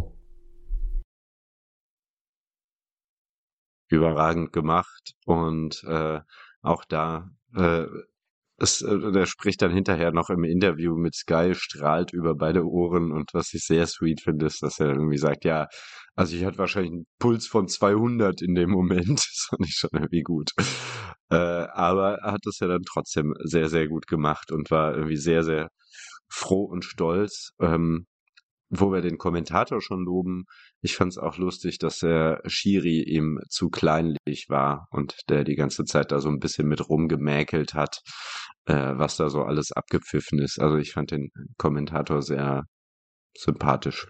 Überragend gemacht und äh, auch da äh, es, äh, der spricht dann hinterher noch im Interview mit Sky, strahlt über beide Ohren, und was ich sehr sweet finde, ist, dass er irgendwie sagt, ja, also ich hatte wahrscheinlich einen Puls von zweihundert in dem Moment, das fand ich schon irgendwie gut, äh, aber er hat das ja dann trotzdem sehr, sehr gut gemacht und war irgendwie sehr, sehr froh und stolz. Ähm, Wo wir den Kommentator schon loben, ich fand es auch lustig, dass der Schiri ihm zu kleinlich war und der die ganze Zeit da so ein bisschen mit rumgemäkelt hat, äh, was da so alles abgepfiffen ist. Also ich fand den Kommentator sehr sympathisch.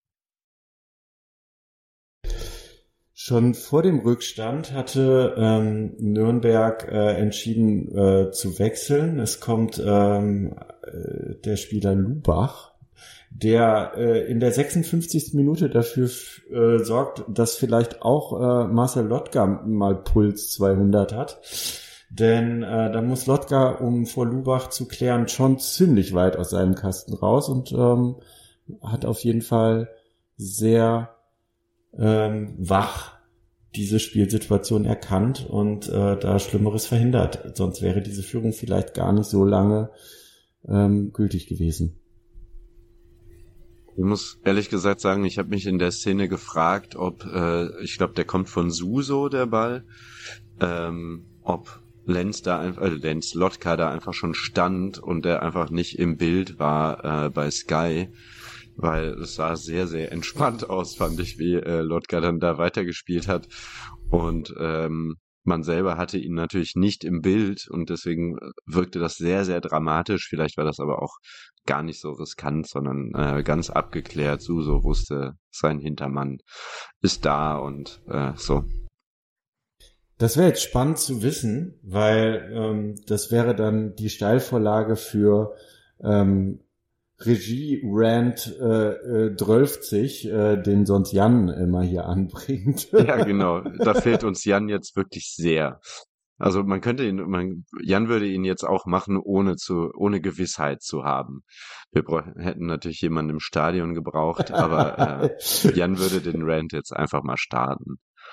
Schon vor dem Rückstand hatte ähm, Nürnberg äh, entschieden äh, zu wechseln. Es kommt ähm, äh, der Spieler Lubach, der äh, in der sechsundfünfzigsten Minute dafür äh, sorgt, dass vielleicht auch äh, Marcel Lotka mal Puls zweihundert hat. Denn äh, da muss Lotka, um vor Lubach zu klären, schon ziemlich weit aus seinem Kasten raus und ähm, hat auf jeden Fall sehr ähm, wach diese Spielsituation erkannt und äh, da Schlimmeres verhindert. Sonst wäre diese Führung vielleicht gar nicht so lange ähm, gültig gewesen. Ich muss ehrlich gesagt sagen, ich habe mich in der Szene gefragt, ob, äh, ich glaube, der kommt von Suso, der Ball, ähm, ob Lenz da einfach, äh, Lenz Lotka da einfach schon stand und der einfach nicht im Bild war äh, bei Sky, weil es sah sehr, sehr entspannt aus, fand ich, wie äh, Lotka dann da weitergespielt hat, und ähm, man selber hatte ihn natürlich nicht im Bild und deswegen wirkte das sehr, sehr dramatisch. Vielleicht war das aber auch gar nicht so riskant, sondern äh, ganz abgeklärt. Suso wusste, sein Hintermann ist da und äh, so. Das wäre jetzt spannend zu wissen, weil ähm, das wäre dann die Steilvorlage für ähm, Regie-Rant äh, äh, drölfzig, äh, den sonst Jan immer hier anbringt. Ja, genau. Da fehlt uns Jan jetzt wirklich sehr. Also man könnte ihn, man, Jan würde ihn jetzt auch machen, ohne zu, ohne Gewissheit zu haben. Wir bräuchten, hätten natürlich jemanden im Stadion gebraucht, aber äh, Jan würde den Rant jetzt einfach mal starten.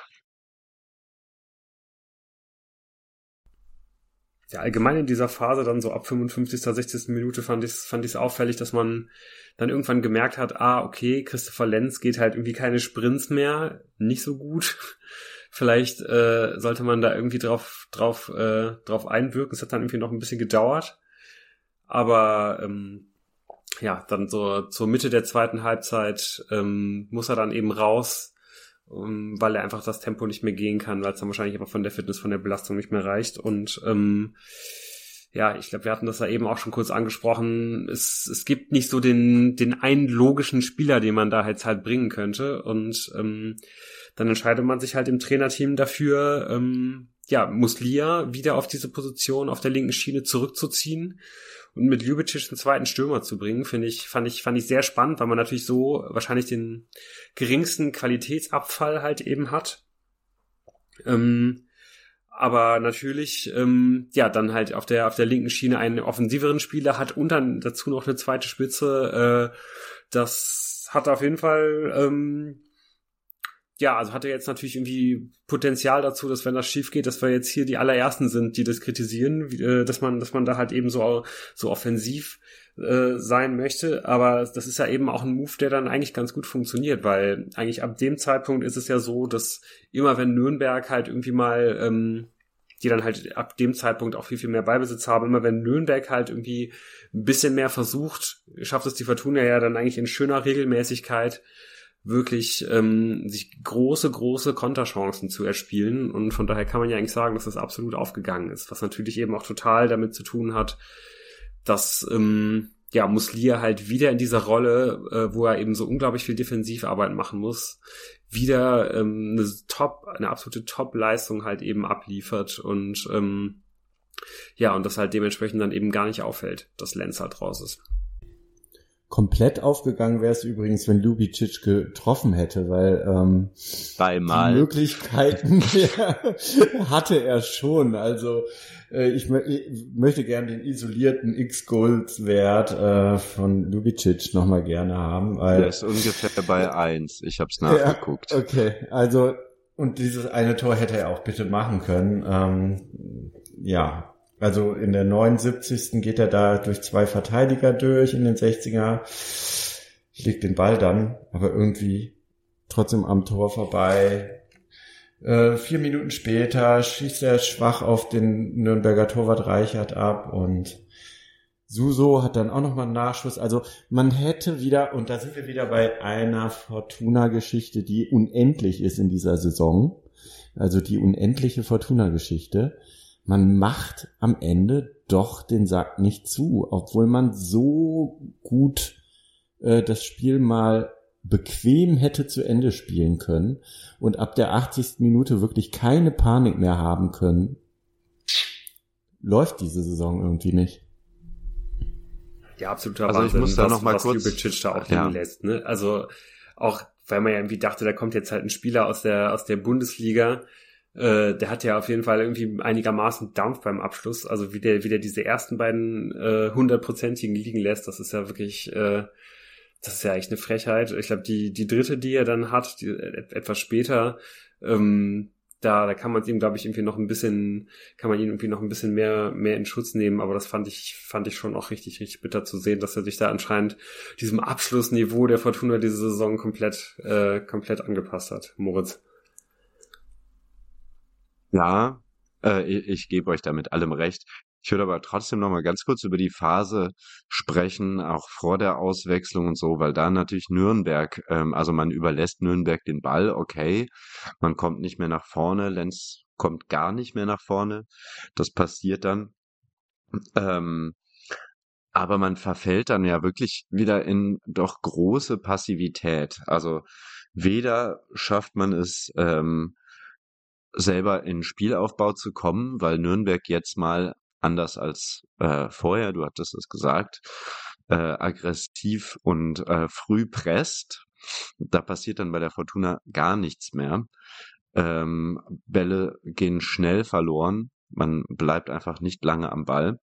Ja, allgemein in dieser Phase dann so ab fünfundfünfzigsten, sechzigsten Minute fand ich es fand ich's auffällig, dass man dann irgendwann gemerkt hat, ah, okay, Christopher Lenz geht halt irgendwie keine Sprints mehr, nicht so gut. Vielleicht äh, sollte man da irgendwie drauf drauf äh, drauf einwirken. Es hat dann irgendwie noch ein bisschen gedauert. Aber ähm, ja, dann so zur Mitte der zweiten Halbzeit ähm, muss er dann eben raus, um, weil er einfach das Tempo nicht mehr gehen kann, weil es dann wahrscheinlich aber von der Fitness, von der Belastung nicht mehr reicht. Und ähm, ja, ich glaube, wir hatten das ja eben auch schon kurz angesprochen. Es, es gibt nicht so den den einen logischen Spieler, den man da jetzt halt bringen könnte. Und ähm, dann entscheidet man sich halt im Trainerteam dafür, ähm, ja, Muslia wieder auf diese Position auf der linken Schiene zurückzuziehen und mit Ljubicic einen zweiten Stürmer zu bringen, finde ich, fand ich, fand ich sehr spannend, weil man natürlich so wahrscheinlich den geringsten Qualitätsabfall halt eben hat. Ähm, aber natürlich, ähm, ja, dann halt auf der, auf der linken Schiene einen offensiveren Spieler hat und dann dazu noch eine zweite Spitze, äh, das hat auf jeden Fall, ähm, ja, also hat er jetzt natürlich irgendwie Potenzial dazu, dass wenn das schief geht, dass wir jetzt hier die allerersten sind, die das kritisieren, wie, äh, dass man, dass man da halt eben so, so offensiv äh, sein möchte. Aber das ist ja eben auch ein Move, der dann eigentlich ganz gut funktioniert, weil eigentlich ab dem Zeitpunkt ist es ja so, dass immer wenn Nürnberg halt irgendwie mal ähm, die dann halt ab dem Zeitpunkt auch viel, viel mehr Ballbesitz haben. Immer wenn Nürnberg halt irgendwie ein bisschen mehr versucht, schafft es die Fortuna ja dann eigentlich in schöner Regelmäßigkeit wirklich ähm, sich große, große Konterchancen zu erspielen. Und von daher kann man ja eigentlich sagen, dass das absolut aufgegangen ist. Was natürlich eben auch total damit zu tun hat, dass ähm, ja Muslia halt wieder in dieser Rolle, äh, wo er eben so unglaublich viel Defensivarbeit machen muss, wieder ähm, eine Top, eine absolute Top-Leistung halt eben abliefert und ähm, ja, und das halt dementsprechend dann eben gar nicht auffällt, dass Lenz halt raus ist. Komplett aufgegangen wäre es übrigens, wenn Ljubicic getroffen hätte, weil ähm, Dreimal. die Möglichkeiten hatte er schon. Also äh, ich, mö- ich möchte gerne den isolierten X-Goals-Wert äh, von Ljubicic nochmal gerne haben. Weil, Der ist ungefähr bei eins. Ich habe es nachgeguckt. Ja, okay, also und dieses eine Tor hätte er auch bitte machen können. Ähm, ja. Also in der neunundsiebzigsten geht er da durch zwei Verteidiger durch in den sechziger, legt den Ball dann, aber irgendwie trotzdem am Tor vorbei. Äh, vier Minuten später schießt er schwach auf den Nürnberger Torwart Reichert ab und Suso hat dann auch nochmal einen Nachschuss. Also man hätte wieder, und da sind wir wieder bei einer Fortuna-Geschichte, die unendlich ist in dieser Saison, also die unendliche Fortuna-Geschichte. Man macht am Ende doch den Sack nicht zu, obwohl man so gut äh, das Spiel mal bequem hätte zu Ende spielen können und ab der achtzigsten Minute wirklich keine Panik mehr haben können. Läuft diese Saison irgendwie nicht. Ja, absoluter also Wahnsinn, ich muss da was, noch mal was kurz, Ljubicic da auch ja. liegen lässt. Ne? Also auch, weil man ja irgendwie dachte, da kommt jetzt halt ein Spieler aus der aus der Bundesliga, Äh, der hat ja auf jeden Fall irgendwie einigermaßen Dampf beim Abschluss. Also wie der, wie der diese ersten beiden äh, hundertprozentigen liegen lässt, das ist ja wirklich, äh, das ist ja echt eine Frechheit. Ich glaube, die die dritte, die er dann hat, die, äh, etwas später, ähm, da da kann man es ihm, glaube ich, irgendwie noch ein bisschen, kann man ihn irgendwie noch ein bisschen mehr mehr in Schutz nehmen. Aber das fand ich fand ich schon auch richtig richtig bitter zu sehen, dass er sich da anscheinend diesem Abschlussniveau der Fortuna diese Saison komplett äh, komplett angepasst hat. Moritz. Ja, äh, ich, ich gebe euch da mit allem recht. Ich würde aber trotzdem noch mal ganz kurz über die Phase sprechen, auch vor der Auswechslung und so, weil da natürlich Nürnberg, ähm, also man überlässt Nürnberg den Ball, okay, man kommt nicht mehr nach vorne, Lenz kommt gar nicht mehr nach vorne, das passiert dann. Ähm, aber man verfällt dann ja wirklich wieder in doch große Passivität. Also weder schafft man es, ähm, selber in Spielaufbau zu kommen, weil Nürnberg jetzt mal anders als äh, vorher, du hattest es gesagt, äh, aggressiv und äh, früh presst. Da passiert dann bei der Fortuna gar nichts mehr. Ähm, Bälle gehen schnell verloren, man bleibt einfach nicht lange am Ball.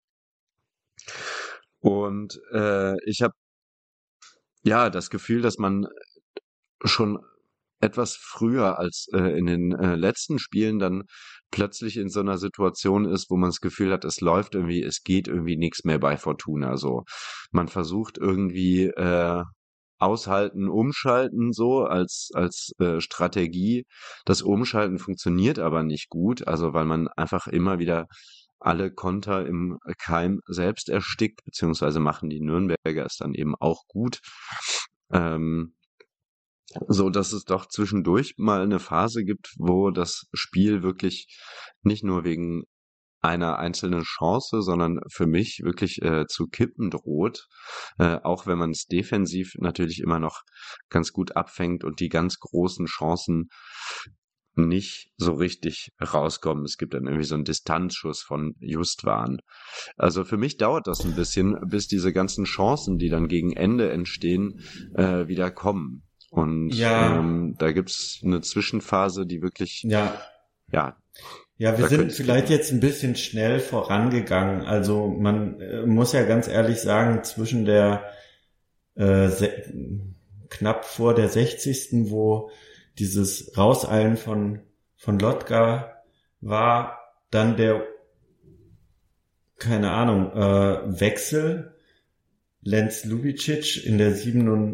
Und äh, ich habe ja das Gefühl, dass man schon etwas früher als äh, in den äh, letzten Spielen dann plötzlich in so einer Situation ist, wo man das Gefühl hat, es läuft irgendwie, es geht irgendwie nichts mehr bei Fortuna. So, man versucht irgendwie äh, aushalten, umschalten so als als äh, Strategie. Das Umschalten funktioniert aber nicht gut, also weil man einfach immer wieder alle Konter im Keim selbst erstickt, beziehungsweise machen die Nürnberger es dann eben auch gut. Ähm, so dass es doch zwischendurch mal eine Phase gibt, wo das Spiel wirklich nicht nur wegen einer einzelnen Chance, sondern für mich wirklich äh, zu kippen droht, äh, auch wenn man es defensiv natürlich immer noch ganz gut abfängt und die ganz großen Chancen nicht so richtig rauskommen. Es gibt dann irgendwie so einen Distanzschuss von Justwan. Also für mich dauert das ein bisschen, bis diese ganzen Chancen, die dann gegen Ende entstehen, äh, wieder kommen. Und ja. ähm, da gibt's eine Zwischenphase, die wirklich, ja, ja. Ja, wir sind vielleicht jetzt ein bisschen schnell vorangegangen. Also man äh, muss ja ganz ehrlich sagen, zwischen der äh, knapp vor der sechzigsten, wo dieses Rauseilen von von Lotka war, dann der, keine Ahnung, äh, Wechsel, Lenz Ljubicic in der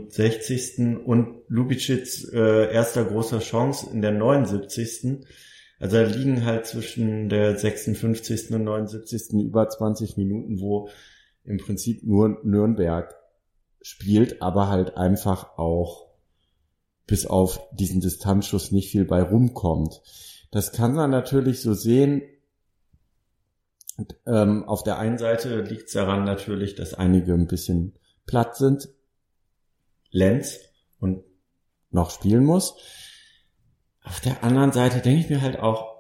siebenundsechzigsten und Ljubicics äh, erster großer Chance in der neunundsiebzigsten Also da liegen halt zwischen der sechsundfünfzigsten und neunundsiebzigsten über zwanzig Minuten, wo im Prinzip nur Nürnberg spielt, aber halt einfach auch bis auf diesen Distanzschuss nicht viel bei rumkommt. Das kann man natürlich so sehen. Ähm, auf der einen Seite liegt es daran natürlich, dass einige ein bisschen platt sind. Lenz und noch spielen muss. Auf der anderen Seite denke ich mir halt auch,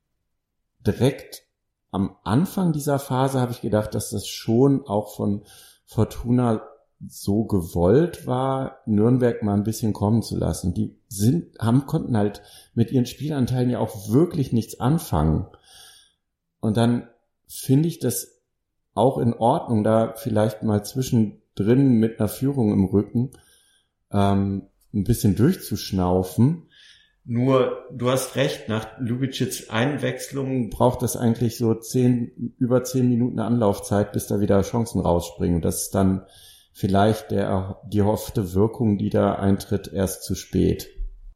direkt am Anfang dieser Phase habe ich gedacht, dass das schon auch von Fortuna so gewollt war, Nürnberg mal ein bisschen kommen zu lassen. Die sind, haben, konnten halt mit ihren Spielanteilen ja auch wirklich nichts anfangen. Und dann finde ich das auch in Ordnung, da vielleicht mal zwischendrin mit einer Führung im Rücken ähm, ein bisschen durchzuschnaufen. Nur, du hast recht, nach Ljubicics Einwechslung braucht das eigentlich so zehn, über zehn Minuten Anlaufzeit, bis da wieder Chancen rausspringen. Und das ist dann vielleicht der, die erhoffte Wirkung, die da eintritt, erst zu spät.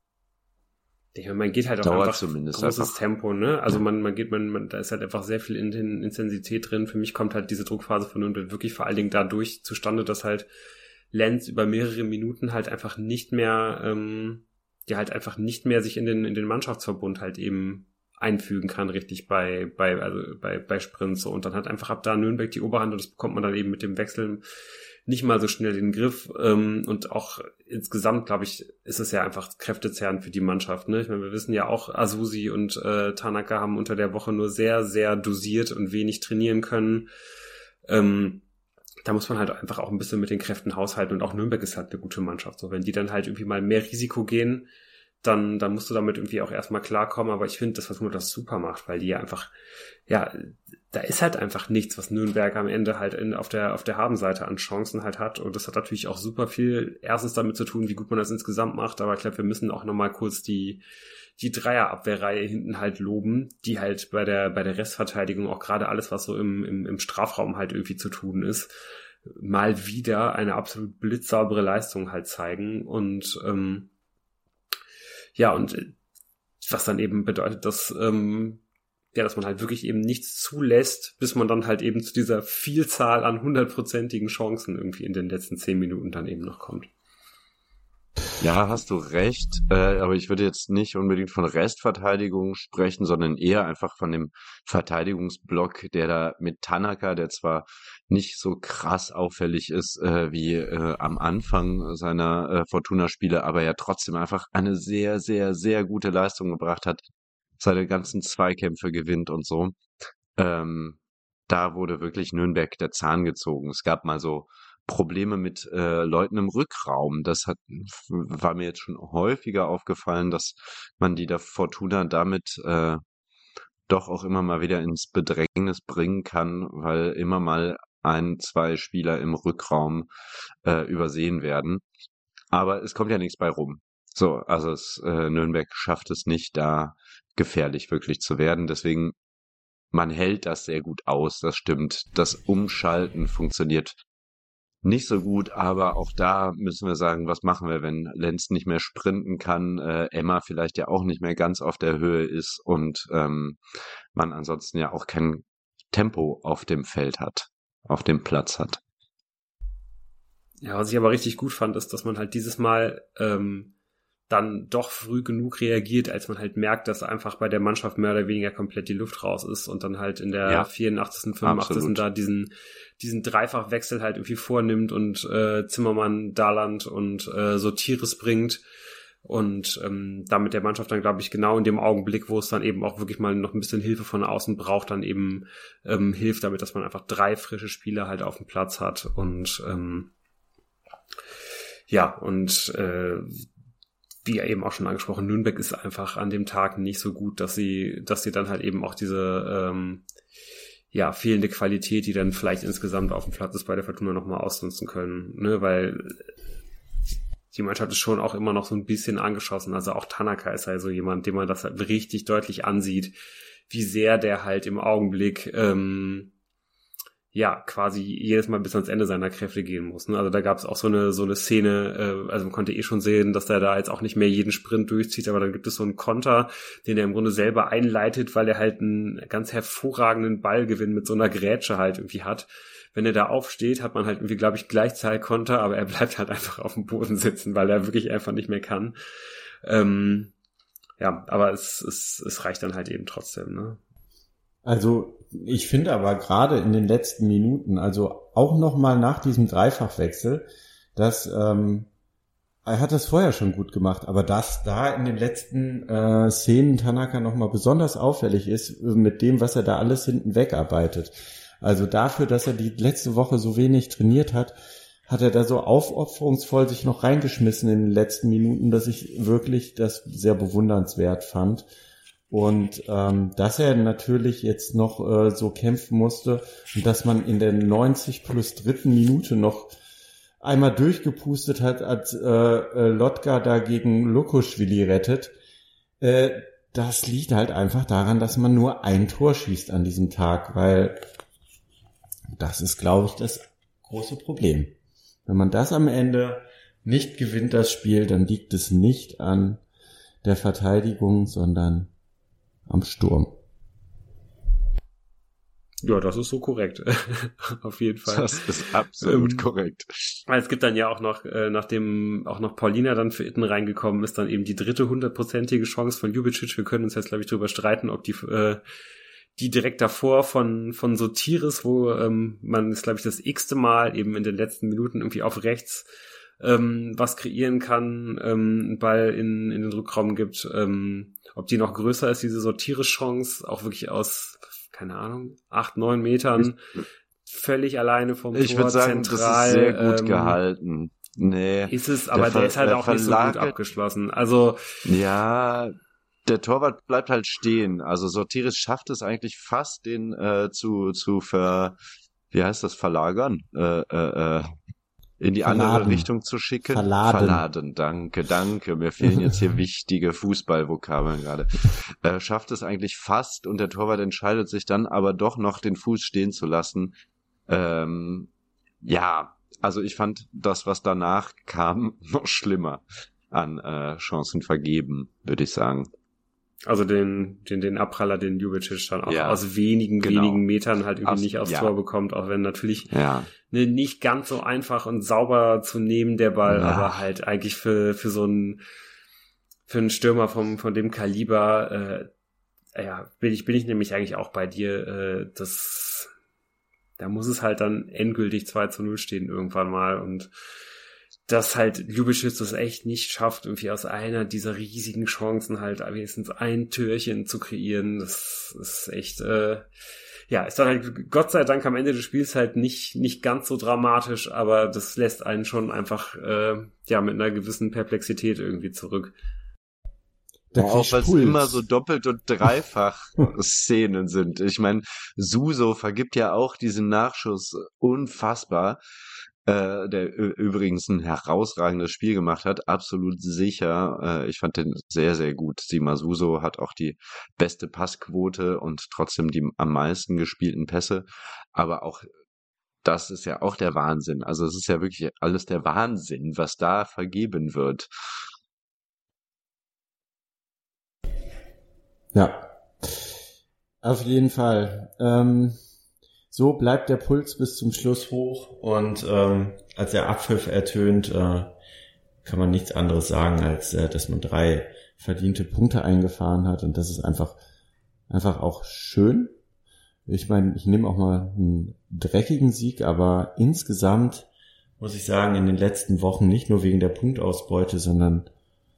Ich meine, man geht halt auch Dauert einfach zumindest großes einfach. Tempo, ne? Also man, man geht, man, man, da ist halt einfach sehr viel in den Intensität drin. Für mich kommt halt diese Druckphase von Nürnberg wirklich vor allen Dingen dadurch zustande, dass halt Lenz über mehrere Minuten halt einfach nicht mehr, ähm, die halt einfach nicht mehr sich in den, in den Mannschaftsverbund halt eben einfügen kann, richtig bei, bei, also bei, bei Sprints so. Und dann hat einfach ab da Nürnberg die Oberhand und das bekommt man dann eben mit dem Wechsel nicht mal so schnell in den Griff. Ähm, und auch insgesamt, glaube ich, ist es ja einfach kräftezehrend für die Mannschaft, ne? Ich meine, wir wissen ja auch, Azusi und äh, Tanaka haben unter der Woche nur sehr, sehr dosiert und wenig trainieren können. Ähm, da muss man halt einfach auch ein bisschen mit den Kräften haushalten und auch Nürnberg ist halt eine gute Mannschaft. So, wenn die dann halt irgendwie mal mehr Risiko gehen, dann, dann musst du damit irgendwie auch erstmal klarkommen. Aber ich finde, das, was nur das super macht, weil die ja einfach, ja, da ist halt einfach nichts, was Nürnberg am Ende halt in, auf der, auf der Habenseite an Chancen halt hat. Und das hat natürlich auch super viel erstens damit zu tun, wie gut man das insgesamt macht. Aber ich glaube, wir müssen auch nochmal kurz die, die Dreierabwehrreihe hinten halt loben, die halt bei der, bei der Restverteidigung auch gerade alles, was so im, im, im Strafraum halt irgendwie zu tun ist, mal wieder eine absolut blitzsaubere Leistung halt zeigen. Und, ähm, ja, und was dann eben bedeutet, dass, ähm, ja, dass man halt wirklich eben nichts zulässt, bis man dann halt eben zu dieser Vielzahl an hundertprozentigen Chancen irgendwie in den letzten zehn Minuten dann eben noch kommt. Ja, hast du recht, äh, aber ich würde jetzt nicht unbedingt von Restverteidigung sprechen, sondern eher einfach von dem Verteidigungsblock, der da mit Tanaka, der zwar nicht so krass auffällig ist äh, wie äh, am Anfang seiner äh, Fortuna-Spiele, aber ja trotzdem einfach eine sehr, sehr, sehr gute Leistung gebracht hat, seine ganzen Zweikämpfe gewinnt und so. Ähm, da wurde wirklich Nürnberg der Zahn gezogen. Es gab mal so Probleme mit äh, Leuten im Rückraum. Das hat war mir jetzt schon häufiger aufgefallen, dass man die der Fortuna damit äh, doch auch immer mal wieder ins Bedrängnis bringen kann, weil immer mal ein, zwei Spieler im Rückraum äh, übersehen werden. Aber es kommt ja nichts bei rum. So, also es, äh, Nürnberg schafft es nicht, da gefährlich wirklich zu werden. Deswegen, man hält das sehr gut aus, das stimmt. Das Umschalten funktioniert nicht so gut, aber auch da müssen wir sagen, was machen wir, wenn Lenz nicht mehr sprinten kann, äh, Emma vielleicht ja auch nicht mehr ganz auf der Höhe ist und ähm, man ansonsten ja auch kein Tempo auf dem Feld hat, auf dem Platz hat. Ja, was ich aber richtig gut fand, ist, dass man halt dieses Mal ähm, dann doch früh genug reagiert, als man halt merkt, dass einfach bei der Mannschaft mehr oder weniger komplett die Luft raus ist und dann halt in der Ja, vierundachtzigsten fünfundachtzigsten absolut. da diesen diesen Dreifachwechsel halt irgendwie vornimmt und äh, Zimmermann, Dahland und äh, Sotiris bringt und ähm, damit der Mannschaft dann, glaube ich, genau in dem Augenblick, wo es dann eben auch wirklich mal noch ein bisschen Hilfe von außen braucht, dann eben ähm, hilft damit, dass man einfach drei frische Spieler halt auf dem Platz hat und ähm, ja, und äh, wie ja eben auch schon angesprochen, Nürnberg ist einfach an dem Tag nicht so gut, dass sie, dass sie dann halt eben auch diese ähm, ja fehlende Qualität, die dann vielleicht insgesamt auf dem Platz ist, bei der Fortuna nochmal ausnutzen können, ne, weil die Mannschaft ist schon auch immer noch so ein bisschen angeschossen. Also auch Tanaka ist halt so jemand, dem man das halt richtig deutlich ansieht, wie sehr der halt im Augenblick ähm, ja, quasi jedes Mal bis ans Ende seiner Kräfte gehen muss. Ne? Also da gab es auch so eine so eine Szene, äh, also man konnte eh schon sehen, dass er da jetzt auch nicht mehr jeden Sprint durchzieht, aber dann gibt es so einen Konter, den er im Grunde selber einleitet, weil er halt einen ganz hervorragenden Ballgewinn mit so einer Grätsche halt irgendwie hat. Wenn er da aufsteht, hat man halt irgendwie, glaube ich, Gleichzahlkonter, aber er bleibt halt einfach auf dem Boden sitzen, weil er wirklich einfach nicht mehr kann. Ähm, ja, aber es, es, es reicht dann halt eben trotzdem, ne? Also ich finde aber gerade in den letzten Minuten, also auch nochmal nach diesem Dreifachwechsel, dass ähm, er hat das vorher schon gut gemacht, aber dass da in den letzten äh, Szenen Tanaka nochmal besonders auffällig ist mit dem, was er da alles hinten wegarbeitet. Also dafür, dass er die letzte Woche so wenig trainiert hat, hat er da so aufopferungsvoll sich noch reingeschmissen in den letzten Minuten, dass ich wirklich das sehr bewundernswert fand. Und ähm, dass er natürlich jetzt noch äh, so kämpfen musste und dass man in der neunzig plus dritten Minute noch einmal durchgepustet hat, als äh, äh, Lotka da gegen Lukoschwili rettet, äh, das liegt halt einfach daran, dass man nur ein Tor schießt an diesem Tag, weil das ist, glaube ich, das große Problem. Wenn man das am Ende nicht gewinnt, das Spiel, dann liegt es nicht an der Verteidigung, sondern am Sturm. Ja, das ist so korrekt. Auf jeden Fall. Das ist absolut ähm, korrekt. Es gibt dann ja auch noch, äh, nachdem auch noch Paulina dann für Itten reingekommen ist, dann eben die dritte hundertprozentige Chance von Ljubicic. Wir können uns jetzt, glaube ich, darüber streiten, ob die äh, die direkt davor von von Sotiris, wo ähm, man ist, glaube ich, das x-te Mal eben in den letzten Minuten irgendwie auf rechts ähm, was kreieren kann, ähm, einen Ball in in den Rückraum gibt, ähm, ob die noch größer ist, diese Sotiris-Chance, auch wirklich aus, keine Ahnung, acht, neun Metern, völlig alleine vom ich Tor, würde sagen, zentral. Das ist sehr gut ähm, gehalten. Nee. Ist es, aber der, der ist halt auch nicht so gut abgeschlossen. Also ja, der Torwart bleibt halt stehen. Also Sotiris schafft es eigentlich fast, den äh, zu zu ver, wie heißt das, verlagern, äh, äh, äh, in die Verladen. andere Richtung zu schicken. Verladen. Verladen, danke, danke. Mir fehlen jetzt hier wichtige Fußballvokabeln gerade. Er schafft es eigentlich fast und der Torwart entscheidet sich dann aber doch noch, den Fuß stehen zu lassen. Ähm, ja, also ich fand das, was danach kam, noch schlimmer an äh, Chancen vergeben, würde ich sagen. Also den den den Abpraller, den Ljubicic dann auch ja, aus wenigen, genau. wenigen Metern halt irgendwie Aus, nicht aufs ja. Tor bekommt, auch wenn natürlich ja. ne, nicht ganz so einfach und sauber zu nehmen der Ball, ja. aber halt eigentlich für für so einen für einen Stürmer vom von dem Kaliber, äh, ja, bin ich bin ich nämlich eigentlich auch bei dir, äh, das da muss es halt dann endgültig zwei zu null stehen irgendwann mal und dass halt Ljubicic das echt nicht schafft, irgendwie aus einer dieser riesigen Chancen halt wenigstens ein Türchen zu kreieren, das ist echt, äh, ja, ist dann halt Gott sei Dank am Ende des Spiels halt nicht nicht ganz so dramatisch, aber das lässt einen schon einfach, äh, ja, mit einer gewissen Perplexität irgendwie zurück. Auch weil es immer so doppelt und dreifach Szenen sind. Ich meine, Suso vergibt ja auch diesen Nachschuss unfassbar. Äh, der ö- übrigens ein herausragendes Spiel gemacht hat, absolut sicher. Äh, ich fand den sehr, sehr gut. Sima Suso hat auch die beste Passquote und trotzdem die am meisten gespielten Pässe. Aber auch das ist ja auch der Wahnsinn. Also es ist ja wirklich alles der Wahnsinn, was da vergeben wird. Ja, auf jeden Fall. Ähm So bleibt der Puls bis zum Schluss hoch und ähm, als der Abpfiff ertönt, äh, kann man nichts anderes sagen, als äh, dass man drei verdiente Punkte eingefahren hat und das ist einfach einfach auch schön. Ich meine, ich nehme auch mal einen dreckigen Sieg, aber insgesamt muss ich sagen, in den letzten Wochen nicht nur wegen der Punktausbeute, sondern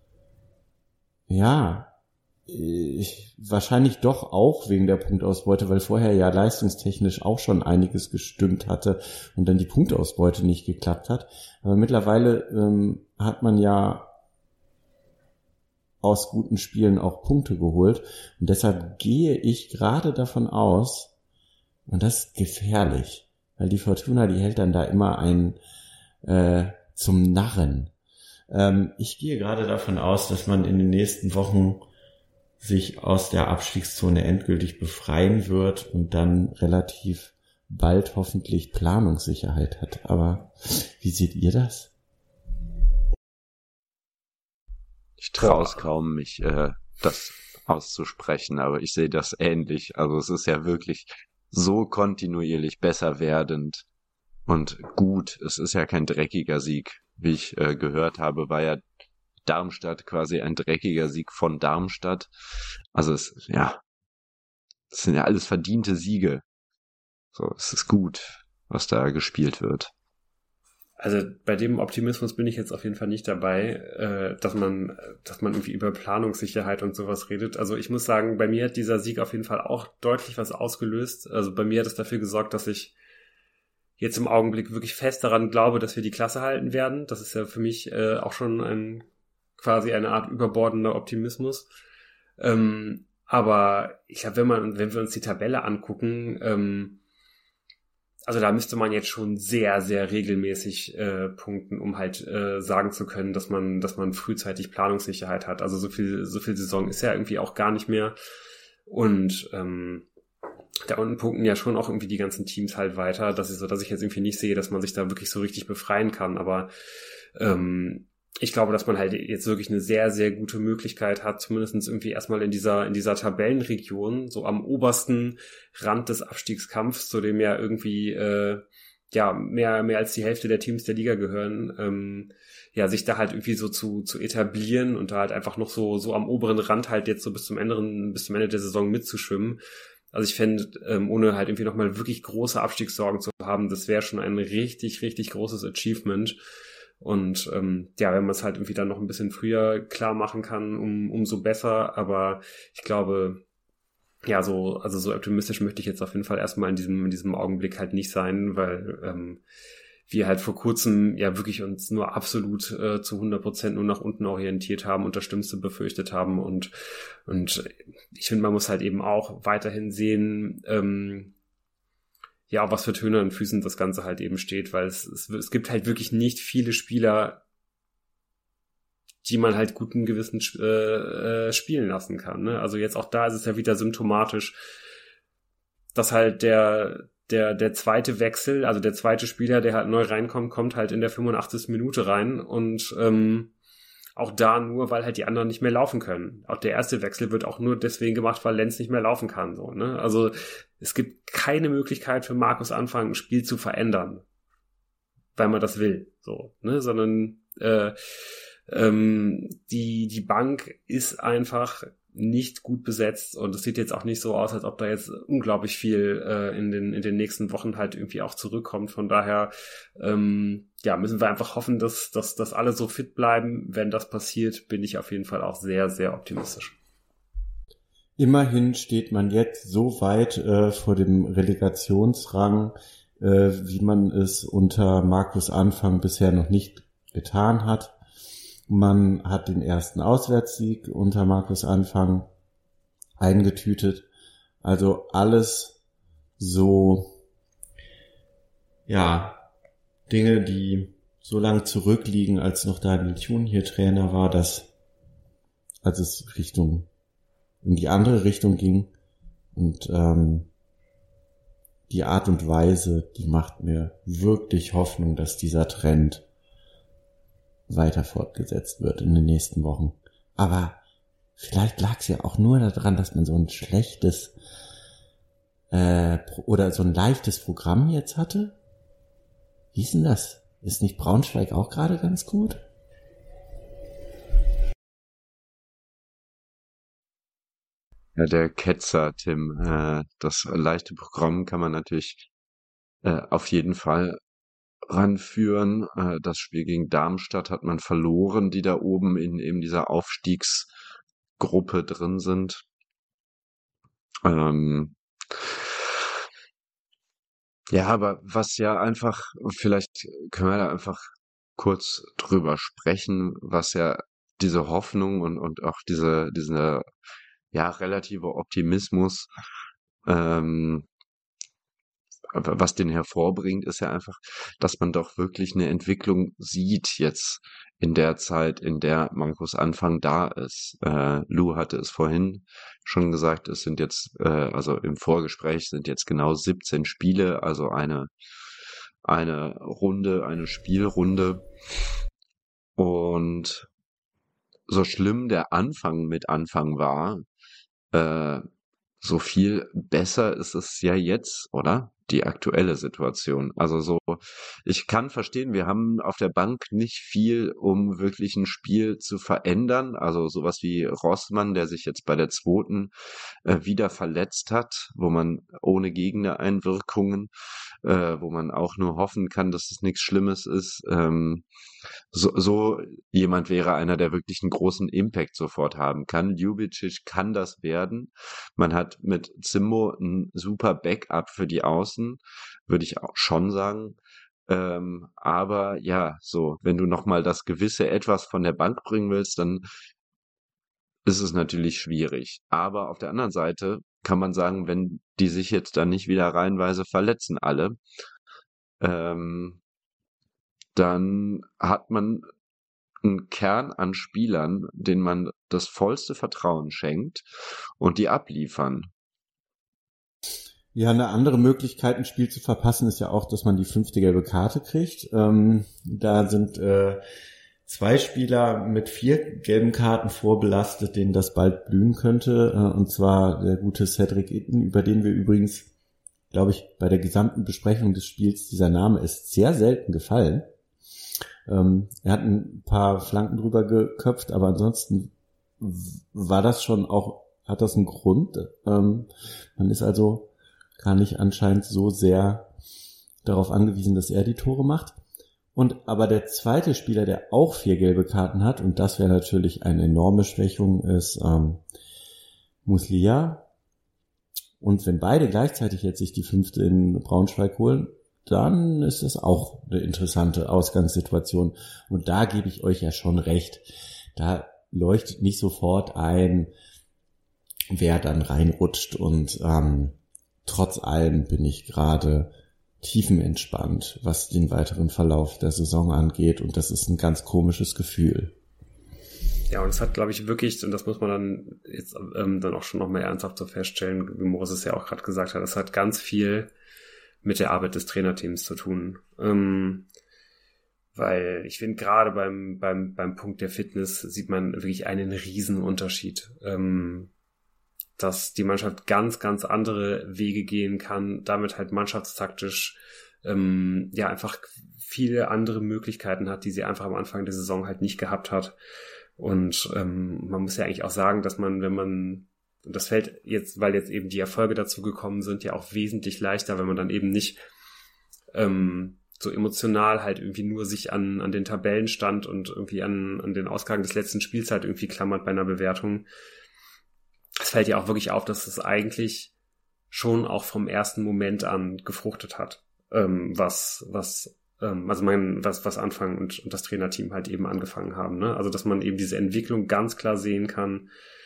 ja, Ich, wahrscheinlich doch auch wegen der Punktausbeute, weil vorher ja leistungstechnisch auch schon einiges gestimmt hatte und dann die Punktausbeute nicht geklappt hat. Aber mittlerweile ähm, hat man ja aus guten Spielen auch Punkte geholt und deshalb gehe ich gerade davon aus, und das ist gefährlich, weil die Fortuna, die hält dann da immer einen äh, zum Narren. Ähm, ich gehe gerade davon aus, dass man in den nächsten Wochen sich aus der Abstiegszone endgültig befreien wird und dann relativ bald hoffentlich Planungssicherheit hat. Aber wie seht ihr das? Ich traue es kaum, mich äh, das auszusprechen, aber ich sehe das ähnlich. Also es ist ja wirklich so kontinuierlich besser werdend und gut. Es ist ja kein dreckiger Sieg. Wie ich äh, gehört habe, war ja Darmstadt quasi ein dreckiger Sieg von Darmstadt. Also es, ja, das sind ja alles verdiente Siege. So, es ist gut, was da gespielt wird. Also bei dem Optimismus bin ich jetzt auf jeden Fall nicht dabei, äh, dass man, dass man irgendwie über Planungssicherheit und sowas redet. Also ich muss sagen, bei mir hat dieser Sieg auf jeden Fall auch deutlich was ausgelöst. Also bei mir hat es dafür gesorgt, dass ich jetzt im Augenblick wirklich fest daran glaube, dass wir die Klasse halten werden. Das ist ja für mich äh, auch schon ein quasi eine Art überbordender Optimismus. Ähm, aber ich glaube, wenn man, wenn wir uns die Tabelle angucken, ähm, also da müsste man jetzt schon sehr, sehr regelmäßig äh, punkten, um halt äh, sagen zu können, dass man, dass man frühzeitig Planungssicherheit hat. Also so viel, so viel Saison ist ja irgendwie auch gar nicht mehr. Und ähm, da unten punkten ja schon auch irgendwie die ganzen Teams halt weiter. Das ist so, dass ich jetzt irgendwie nicht sehe, dass man sich da wirklich so richtig befreien kann. Aber ähm, ich glaube, dass man halt jetzt wirklich eine sehr, sehr gute Möglichkeit hat, zumindest irgendwie erstmal in dieser, in dieser Tabellenregion, so am obersten Rand des Abstiegskampfs, zu dem ja irgendwie, äh, ja, mehr, mehr als die Hälfte der Teams der Liga gehören, ähm, ja, sich da halt irgendwie so zu, zu etablieren und da halt einfach noch so, so am oberen Rand halt jetzt so bis zum Ende, bis zum Ende der Saison mitzuschwimmen. Also ich fände, ähm, ohne halt irgendwie nochmal wirklich große Abstiegssorgen zu haben, das wäre schon ein richtig, richtig großes Achievement. Und ähm, ja, wenn man es halt irgendwie dann noch ein bisschen früher klar machen kann, um, umso besser. Aber ich glaube, ja, so, also so optimistisch möchte ich jetzt auf jeden Fall erstmal in diesem, in diesem Augenblick halt nicht sein, weil ähm, wir halt vor kurzem ja wirklich uns nur absolut äh, zu hundert Prozent nur nach unten orientiert haben und das Schlimmste befürchtet haben. Und, und ich finde, man muss halt eben auch weiterhin sehen, ähm, ja, auf was für Töne und Füßen das Ganze halt eben steht, weil es, es, es gibt halt wirklich nicht viele Spieler, die man halt guten Gewissen äh, äh, spielen lassen kann. Ne? Also jetzt auch da ist es ja wieder symptomatisch, dass halt der der der zweite Wechsel, also der zweite Spieler, der halt neu reinkommt, kommt halt in der fünfundachtzigsten Minute rein und ähm, auch da nur, weil halt die anderen nicht mehr laufen können. Auch der erste Wechsel wird auch nur deswegen gemacht, weil Lenz nicht mehr laufen kann. So, ne? Also es gibt keine Möglichkeit für Markus Anfang, ein Spiel zu verändern, weil man das will. So, ne? Sondern äh, ähm, die die Bank ist einfach nicht gut besetzt und es sieht jetzt auch nicht so aus, als ob da jetzt unglaublich viel äh, in den in den nächsten Wochen halt irgendwie auch zurückkommt. Von daher ähm, ja, müssen wir einfach hoffen, dass, dass, dass alle so fit bleiben. Wenn das passiert, bin ich auf jeden Fall auch sehr, sehr optimistisch. Immerhin steht man jetzt so weit äh, vor dem Relegationsrang, äh, wie man es unter Markus Anfang bisher noch nicht getan hat. Man hat den ersten Auswärtssieg unter Markus Anfang eingetütet. Also alles so, ja, Dinge, die so lange zurückliegen, als noch Daniel Thun hier Trainer war, dass, als es Richtung, in die andere Richtung ging. Und ähm, die Art und Weise, die macht mir wirklich Hoffnung, dass dieser Trend weiter fortgesetzt wird in den nächsten Wochen. Aber vielleicht lag es ja auch nur daran, dass man so ein schlechtes äh, oder so ein leichtes Programm jetzt hatte. Wie ist denn das? Ist nicht Braunschweig auch gerade ganz gut? Ja, der Ketzer, Tim. Äh, das leichte Programm kann man natürlich äh, auf jeden Fall ranführen. Äh, das Spiel gegen Darmstadt hat man verloren, die da oben in eben dieser Aufstiegsgruppe drin sind. Ähm, ja, aber was ja einfach, vielleicht können wir da einfach kurz drüber sprechen, was ja diese Hoffnung und, und auch diese, diese, ja, relative Optimismus, ähm, was den hervorbringt, ist ja einfach, dass man doch wirklich eine Entwicklung sieht jetzt in der Zeit, in der Markus Anfang da ist. Äh, Lou hatte es vorhin schon gesagt, es sind jetzt, äh, also im Vorgespräch sind jetzt genau siebzehn Spiele, also eine, eine Runde, eine Spielrunde. Und so schlimm der Anfang mit Anfang war, äh, so viel besser ist es ja jetzt, oder? Die aktuelle Situation. Also so, ich kann verstehen, wir haben auf der Bank nicht viel, um wirklich ein Spiel zu verändern. Also sowas wie Rossmann, der sich jetzt bei der zweiten äh, wieder verletzt hat, wo man ohne Gegnereinwirkungen, äh, wo man auch nur hoffen kann, dass es nichts Schlimmes ist. Ähm, so, so jemand wäre einer, der wirklich einen großen Impact sofort haben kann. Ljubicic kann das werden. Man hat mit Zimbo ein super Backup für die Außen, würde ich auch schon sagen. Ähm, aber ja, so, wenn du nochmal das gewisse Etwas von der Bank bringen willst, dann ist es natürlich schwierig. Aber auf der anderen Seite kann man sagen, wenn die sich jetzt dann nicht wieder reihenweise verletzen alle, ähm, dann hat man einen Kern an Spielern, denen man das vollste Vertrauen schenkt und die abliefern. Ja, eine andere Möglichkeit, ein Spiel zu verpassen, ist ja auch, dass man die fünfte gelbe Karte kriegt. Ähm, da sind äh, zwei Spieler mit vier gelben Karten vorbelastet, denen das bald blühen könnte. Äh, und zwar der gute Cedric Itten, über den wir übrigens, glaube ich, bei der gesamten Besprechung des Spiels, dieser Name ist sehr selten gefallen. Ähm, er hat ein paar Flanken drüber geköpft, aber ansonsten war das schon auch, hat das einen Grund. Ähm, man ist also gar nicht anscheinend so sehr darauf angewiesen, dass er die Tore macht. Und aber der zweite Spieler, der auch vier gelbe Karten hat, und das wäre natürlich eine enorme Schwächung, ist ähm, Muslia. Und wenn beide gleichzeitig jetzt sich die fünfte in Braunschweig holen, dann ist es auch eine interessante Ausgangssituation. Und da gebe ich euch ja schon recht. Da leuchtet nicht sofort ein, wer dann reinrutscht. Und ähm, trotz allem bin ich gerade tiefenentspannt, was den weiteren Verlauf der Saison angeht. Und das ist ein ganz komisches Gefühl. Ja, und es hat, glaube ich, wirklich, und das muss man dann jetzt ähm, dann auch schon noch mal ernsthaft so feststellen, wie Moritz es ja auch gerade gesagt hat, es hat ganz viel mit der Arbeit des Trainerteams zu tun. Ähm, weil ich finde, gerade beim, beim, beim Punkt der Fitness sieht man wirklich einen riesen Unterschied. Ähm, dass die Mannschaft ganz, ganz andere Wege gehen kann, damit halt mannschaftstaktisch ähm, ja einfach viele andere Möglichkeiten hat, die sie einfach am Anfang der Saison halt nicht gehabt hat. Und ähm, man muss ja eigentlich auch sagen, dass man, wenn man, das fällt jetzt, weil jetzt eben die Erfolge dazu gekommen sind, ja auch wesentlich leichter, wenn man dann eben nicht ähm, so emotional halt irgendwie nur sich an an den Tabellenstand und irgendwie an an den Ausgang des letzten Spiels halt irgendwie klammert bei einer Bewertung. Es fällt ja auch wirklich auf, dass es eigentlich schon auch vom ersten Moment an gefruchtet hat, ähm, was was ähm, also mein was was Anfang und, und das Trainerteam halt eben angefangen haben, ne? Also dass man eben diese Entwicklung ganz klar sehen kann,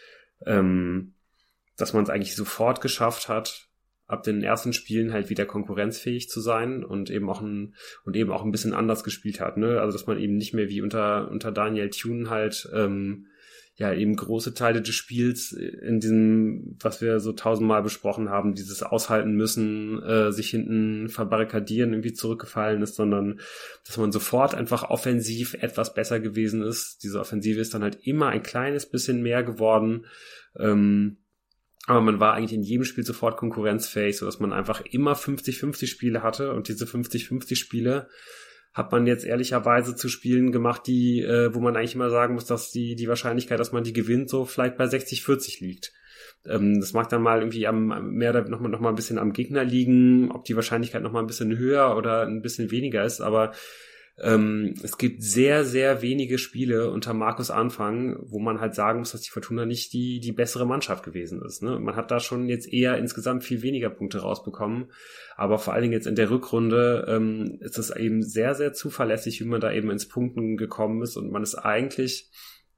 ähm, dass man es eigentlich sofort geschafft hat, ab den ersten Spielen halt wieder konkurrenzfähig zu sein und eben auch ein und eben auch ein bisschen anders gespielt hat, ne? Also dass man eben nicht mehr wie unter unter Daniel Thune halt ähm, ja eben große Teile des Spiels in diesem, was wir so tausendmal besprochen haben, dieses Aushalten müssen, äh, sich hinten verbarrikadieren, irgendwie zurückgefallen ist, sondern dass man sofort einfach offensiv etwas besser gewesen ist. Diese Offensive ist dann halt immer ein kleines bisschen mehr geworden, ähm, aber man war eigentlich in jedem Spiel sofort konkurrenzfähig, sodass man einfach immer fünfzig fünfzig Spiele hatte und diese fünfzig fünfzig Spiele hat man jetzt ehrlicherweise zu Spielen gemacht, die, äh, wo man eigentlich immer sagen muss, dass die die Wahrscheinlichkeit, dass man die gewinnt, so vielleicht bei sechzig vierzig liegt. Ähm, das mag dann mal irgendwie am mehr oder noch mal noch mal ein bisschen am Gegner liegen, ob die Wahrscheinlichkeit noch mal ein bisschen höher oder ein bisschen weniger ist, aber ähm, es gibt sehr, sehr wenige Spiele unter Markus Anfang, wo man halt sagen muss, dass die Fortuna nicht die die bessere Mannschaft gewesen ist, ne? Man hat da schon jetzt eher insgesamt viel weniger Punkte rausbekommen, aber vor allen Dingen jetzt in der Rückrunde ähm, ist es eben sehr, sehr zuverlässig, wie man da eben ins Punkten gekommen ist und man ist eigentlich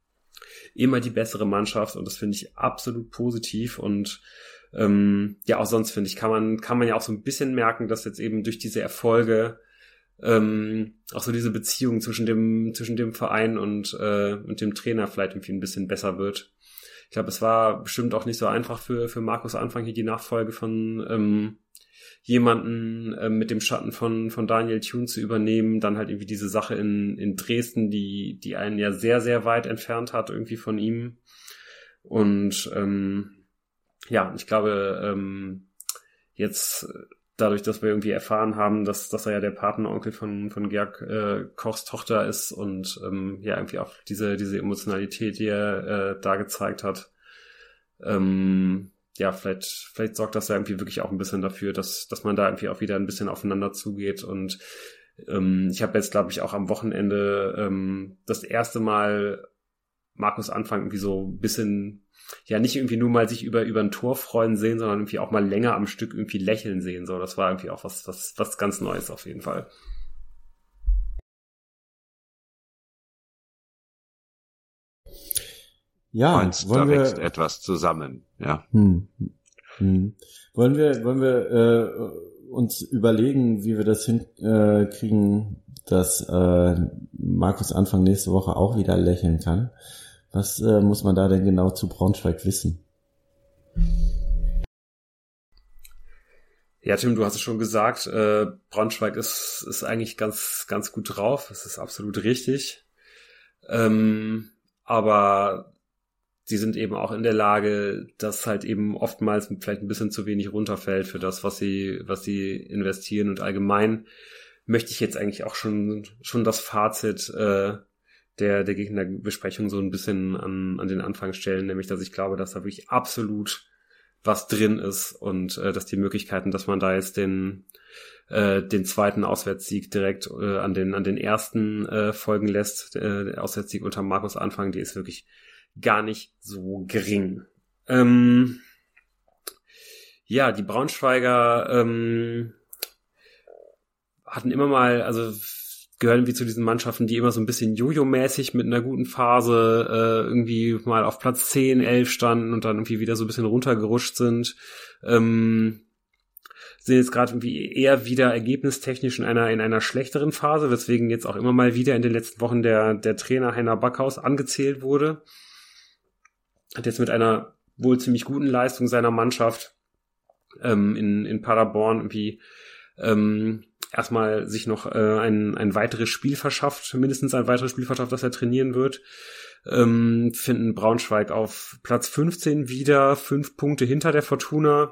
immer die bessere Mannschaft und das finde ich absolut positiv und ähm, ja, auch sonst finde ich, kann man kann man ja auch so ein bisschen merken, dass jetzt eben durch diese Erfolge ähm, auch so diese Beziehung zwischen dem zwischen dem Verein und äh, und dem Trainer vielleicht irgendwie ein bisschen besser wird. Ich glaube, es war bestimmt auch nicht so einfach für für Markus Anfang hier die Nachfolge von ähm, jemanden äh, mit dem Schatten von von Daniel Thun zu übernehmen. Dann halt irgendwie diese Sache in in Dresden, die die einen ja sehr sehr weit entfernt hat irgendwie von ihm. Und ähm, ja, ich glaube ähm, jetzt dadurch, dass wir irgendwie erfahren haben, dass, dass er ja der Patenonkel von, von Georg äh, Kochs Tochter ist und ähm, ja irgendwie auch diese, diese Emotionalität, die er äh, da gezeigt hat, ähm, ja, vielleicht, vielleicht sorgt das ja irgendwie wirklich auch ein bisschen dafür, dass, dass man da irgendwie auch wieder ein bisschen aufeinander zugeht. Und ähm, ich habe jetzt, glaube ich, auch am Wochenende ähm, das erste Mal Markus Anfang irgendwie so ein bisschen, ja, nicht irgendwie nur mal sich über über ein Tor freuen sehen, sondern irgendwie auch mal länger am Stück irgendwie lächeln sehen. So, das war irgendwie auch was was was ganz Neues auf jeden Fall. Ja, Meinst, wollen da wir wächst etwas zusammen, ja. Hm, hm. Wollen wir wollen wir äh, uns überlegen, wie wir das hinkriegen, äh, dass äh, Markus Anfang nächste Woche auch wieder lächeln kann? Was äh, muss man da denn genau zu Braunschweig wissen? Ja, Tim, du hast es schon gesagt, äh, Braunschweig ist ist eigentlich ganz ganz gut drauf. Das ist absolut richtig. Ähm, aber sie sind eben auch in der Lage, dass halt eben oftmals vielleicht ein bisschen zu wenig runterfällt für das, was sie was sie investieren. Und allgemein möchte ich jetzt eigentlich auch schon schon das Fazit äh, der der Gegnerbesprechung so ein bisschen an an den Anfang stellen, nämlich dass ich glaube, dass da wirklich absolut was drin ist und äh, dass die Möglichkeiten, dass man da jetzt den äh, den zweiten Auswärtssieg direkt äh, an den an den ersten äh, folgen lässt, äh, der Auswärtssieg unter Markus Anfang, die ist wirklich gar nicht so gering. Ähm, ja, die Braunschweiger ähm, hatten immer mal, also gehören wie zu diesen Mannschaften, die immer so ein bisschen Jojo-mäßig mit einer guten Phase äh, irgendwie mal auf Platz zehn, elf standen und dann irgendwie wieder so ein bisschen runtergerutscht sind. Ähm, sind jetzt gerade irgendwie eher wieder ergebnistechnisch in einer in einer schlechteren Phase, weswegen jetzt auch immer mal wieder in den letzten Wochen der der Trainer Heiner Backhaus angezählt wurde. Hat jetzt mit einer wohl ziemlich guten Leistung seiner Mannschaft ähm, in in Paderborn irgendwie ähm, erstmal sich noch äh, ein ein weiteres Spiel verschafft, mindestens ein weiteres Spiel verschafft, das er trainieren wird. Ähm, finden Braunschweig auf Platz fünfzehn wieder, fünf Punkte hinter der Fortuna.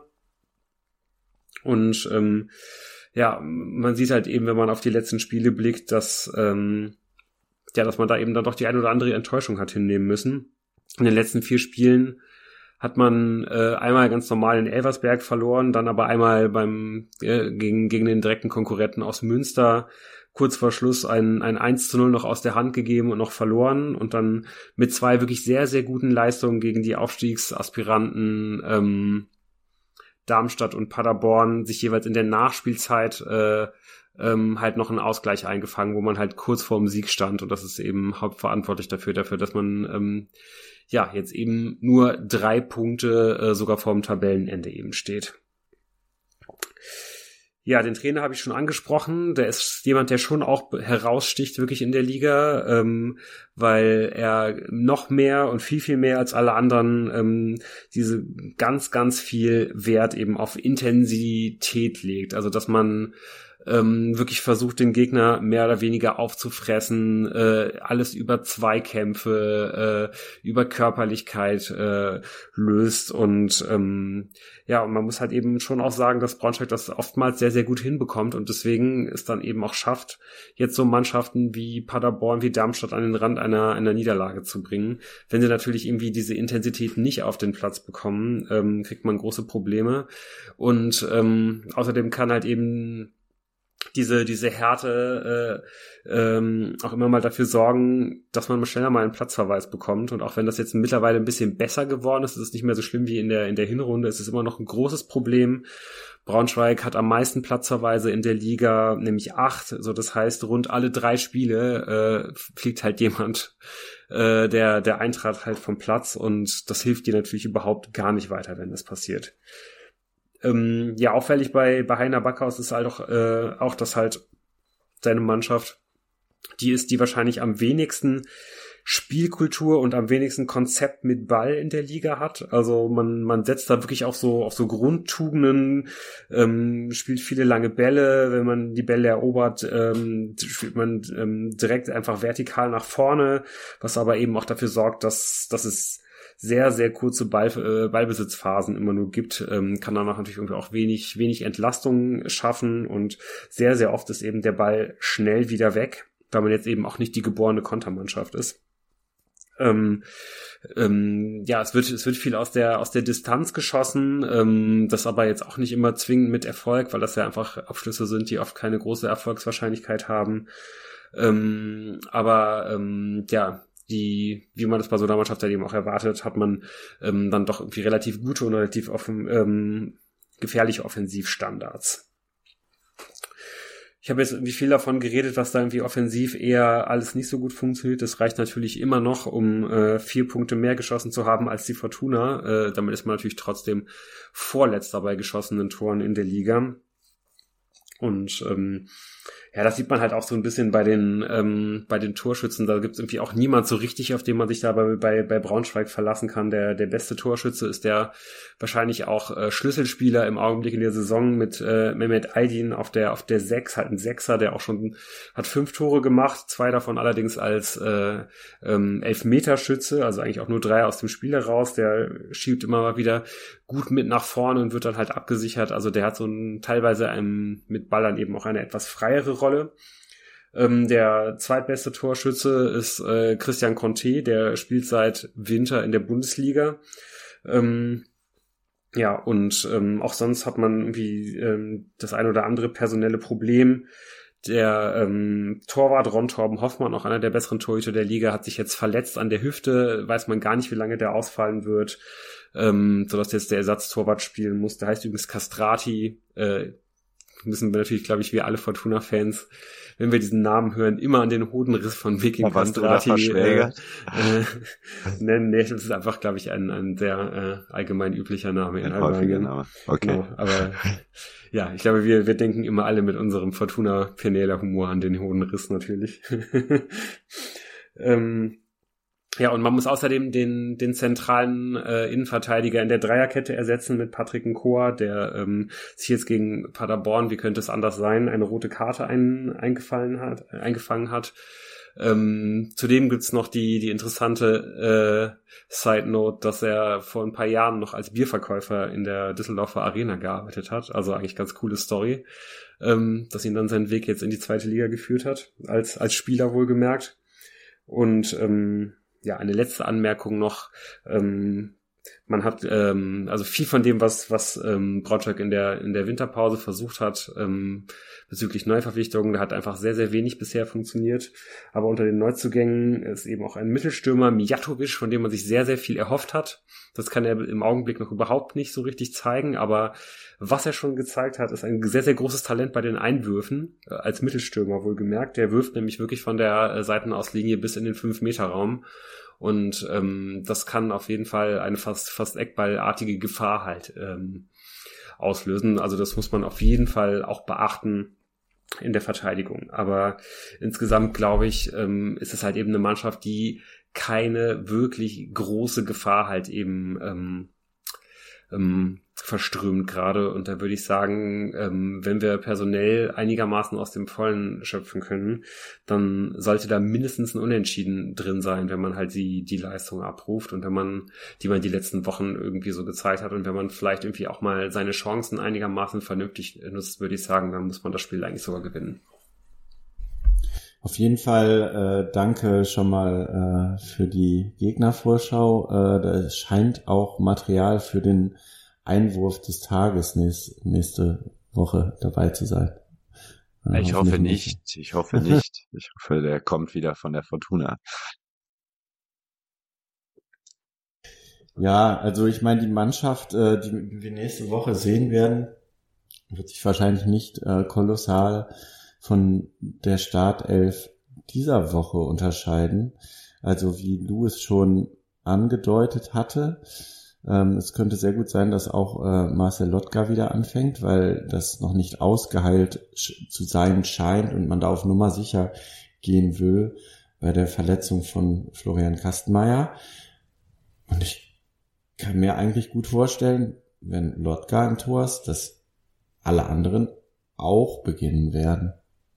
Und ähm, ja, man sieht halt eben, wenn man auf die letzten Spiele blickt, dass ähm, ja, dass man da eben dann doch die ein oder andere Enttäuschung hat hinnehmen müssen. In den letzten vier Spielen hat man äh, einmal ganz normal in Elversberg verloren, dann aber einmal beim äh, gegen gegen den direkten Konkurrenten aus Münster kurz vor Schluss ein ein eins zu null noch aus der Hand gegeben und noch verloren und dann mit zwei wirklich sehr, sehr guten Leistungen gegen die Aufstiegsaspiranten ähm, Darmstadt und Paderborn sich jeweils in der Nachspielzeit äh, ähm, halt noch einen Ausgleich eingefangen, wo man halt kurz vorm Sieg stand und das ist eben hauptverantwortlich dafür, dafür, dass man ähm, ja jetzt eben nur drei Punkte äh, sogar vorm Tabellenende eben steht. Ja, den Trainer habe ich schon angesprochen. Der ist jemand, der schon auch heraussticht wirklich in der Liga, ähm, weil er noch mehr und viel, viel mehr als alle anderen ähm, diese ganz, ganz viel Wert eben auf Intensität legt. Also, dass man ähm, wirklich versucht, den Gegner mehr oder weniger aufzufressen, äh, alles über Zweikämpfe, äh, über Körperlichkeit äh, löst und ähm, ja, und man muss halt eben schon auch sagen, dass Braunschweig das oftmals sehr, sehr gut hinbekommt und deswegen es dann eben auch schafft, jetzt so Mannschaften wie Paderborn, wie Darmstadt an den Rand einer, einer Niederlage zu bringen. Wenn sie natürlich irgendwie diese Intensität nicht auf den Platz bekommen, ähm, kriegt man große Probleme und ähm, außerdem kann halt eben diese diese Härte äh, ähm, auch immer mal dafür sorgen, dass man mal schneller mal einen Platzverweis bekommt und auch wenn das jetzt mittlerweile ein bisschen besser geworden ist, ist es nicht mehr so schlimm wie in der in der Hinrunde, es ist immer noch ein großes Problem. Braunschweig hat am meisten Platzverweise in der Liga, nämlich acht, so das heißt rund alle drei Spiele äh, fliegt halt jemand äh, der der Eintracht halt vom Platz und das hilft dir natürlich überhaupt gar nicht weiter, wenn das passiert. Ähm, ja, auffällig bei, bei Heiner Backhaus ist halt auch, äh, auch, dass halt, seine Mannschaft die ist, die wahrscheinlich am wenigsten Spielkultur und am wenigsten Konzept mit Ball in der Liga hat. Also man man setzt da wirklich auf so auf so Grundtugenden, ähm, spielt viele lange Bälle. Wenn man die Bälle erobert, ähm, spielt man ähm, direkt einfach vertikal nach vorne, was aber eben auch dafür sorgt, dass dass es sehr, sehr kurze Ball, äh, Ballbesitzphasen immer nur gibt, ähm, kann danach natürlich irgendwie auch wenig wenig Entlastung schaffen und sehr, sehr oft ist eben der Ball schnell wieder weg, weil man jetzt eben auch nicht die geborene Kontermannschaft ist. Ähm, ähm, ja, es wird es wird viel aus der aus der Distanz geschossen, ähm, das aber jetzt auch nicht immer zwingend mit Erfolg, weil das ja einfach Abschlüsse sind, die oft keine große Erfolgswahrscheinlichkeit haben. Ähm, aber ähm, ja, die, wie man das bei so einer Mannschaft ja eben auch erwartet, hat man ähm, dann doch irgendwie relativ gute und relativ offen, ähm, gefährliche Offensivstandards. Ich habe jetzt irgendwie viel davon geredet, was da irgendwie offensiv eher alles nicht so gut funktioniert. Das reicht natürlich immer noch, um äh, vier Punkte mehr geschossen zu haben als die Fortuna. Äh, damit ist man natürlich trotzdem vorletzter bei geschossenen Toren in der Liga. Und ähm, ja, das sieht man halt auch so ein bisschen bei den ähm, bei den Torschützen. Da gibt es irgendwie auch niemand so richtig, auf den man sich da bei, bei, bei Braunschweig verlassen kann. Der der beste Torschütze ist der wahrscheinlich auch äh, Schlüsselspieler im Augenblick in der Saison mit äh, Mehmet Aydin auf der auf der sechs, halt ein Sechser, der auch schon hat fünf Tore gemacht, zwei davon allerdings als äh, ähm, Elfmeterschütze, also eigentlich auch nur drei aus dem Spiel heraus. Der schiebt immer mal wieder gut mit nach vorne und wird dann halt abgesichert. Also der hat so ein, teilweise einem, mit Ballern eben auch eine etwas freiere Rolle. Ähm, der zweitbeste Torschütze ist äh, Christian Conte, der spielt seit Winter in der Bundesliga. Ähm, ja, und ähm, auch sonst hat man irgendwie ähm, das ein oder andere personelle Problem. Der ähm, Torwart Ron Torben Hoffmann, auch einer der besseren Torhüter der Liga, hat sich jetzt verletzt an der Hüfte. Weiß man gar nicht, wie lange der ausfallen wird, ähm, sodass jetzt der Ersatztorwart spielen muss. Der heißt übrigens Castrati. Äh, müssen wir natürlich, glaube ich, wie alle Fortuna-Fans, wenn wir diesen Namen hören, immer an den Hodenriss von Viking Castrati äh, äh, nennen. Nee, das ist einfach, glaube ich, ein, ein sehr äh, allgemein üblicher Name in Albanien. Okay. Genau, aber ja, ich glaube, wir wir denken immer alle mit unserem Fortuna-Penela-Humor an den Hodenriss natürlich. ähm, Ja, und man muss außerdem den den zentralen äh, Innenverteidiger in der Dreierkette ersetzen mit Patrick Nkoa, der ähm, sich jetzt gegen Paderborn, wie könnte es anders sein, eine rote Karte ein, eingefallen hat, eingefangen hat. Ähm, zudem gibt's noch die die interessante äh, Side Note, dass er vor ein paar Jahren noch als Bierverkäufer in der Düsseldorfer Arena gearbeitet hat. Also eigentlich ganz coole Story, ähm, dass ihn dann seinen Weg jetzt in die zweite Liga geführt hat, als als Spieler wohlgemerkt. Und ähm, ja, eine letzte Anmerkung noch. Ähm, man hat ähm, also viel von dem, was was ähm, Braunschweig in der in der Winterpause versucht hat ähm, bezüglich Neuverpflichtungen, da hat einfach sehr sehr wenig bisher funktioniert. Aber unter den Neuzugängen ist eben auch ein Mittelstürmer Mijatovic, von dem man sich sehr sehr viel erhofft hat. Das kann er im Augenblick noch überhaupt nicht so richtig zeigen, aber was er schon gezeigt hat, ist ein sehr sehr großes Talent bei den Einwürfen äh, als Mittelstürmer wohlgemerkt. Der wirft nämlich wirklich von der äh, Seitenauslinie bis in den fünf Meter Raum. Und ähm, das kann auf jeden Fall eine fast fast Eckballartige Gefahr halt ähm, auslösen. Also das muss man auf jeden Fall auch beachten in der Verteidigung. Aber insgesamt glaube ich, ähm, ist es halt eben eine Mannschaft, die keine wirklich große Gefahr halt eben ähm, ähm, verströmt gerade. Und da würde ich sagen, ähm, wenn wir personell einigermaßen aus dem Vollen schöpfen können, dann sollte da mindestens ein Unentschieden drin sein, wenn man halt die die Leistung abruft und wenn man, die man die letzten Wochen irgendwie so gezeigt hat und wenn man vielleicht irgendwie auch mal seine Chancen einigermaßen vernünftig nutzt, würde ich sagen, dann muss man das Spiel eigentlich sogar gewinnen. Auf jeden Fall äh, danke schon mal äh, für die Gegnervorschau. Äh, da scheint auch Material für den Einwurf des Tages nächst, nächste Woche dabei zu sein. Äh, ich hoffe nicht. nicht. Ich hoffe nicht. Ich hoffe, der kommt wieder von der Fortuna. Ja, also ich meine, die Mannschaft, äh, die wir nächste Woche sehen werden, wird sich wahrscheinlich nicht äh, kolossal von der Startelf dieser Woche unterscheiden. Also wie Lou es schon angedeutet hatte, Ähm, es könnte sehr gut sein, dass auch äh, Marcel Lotka wieder anfängt, weil das noch nicht ausgeheilt sch- zu sein scheint und man da auf Nummer sicher gehen will bei der Verletzung von Florian Kastenmeier. Und ich kann mir eigentlich gut vorstellen, wenn Lotka im Tor ist, dass alle anderen auch beginnen werden.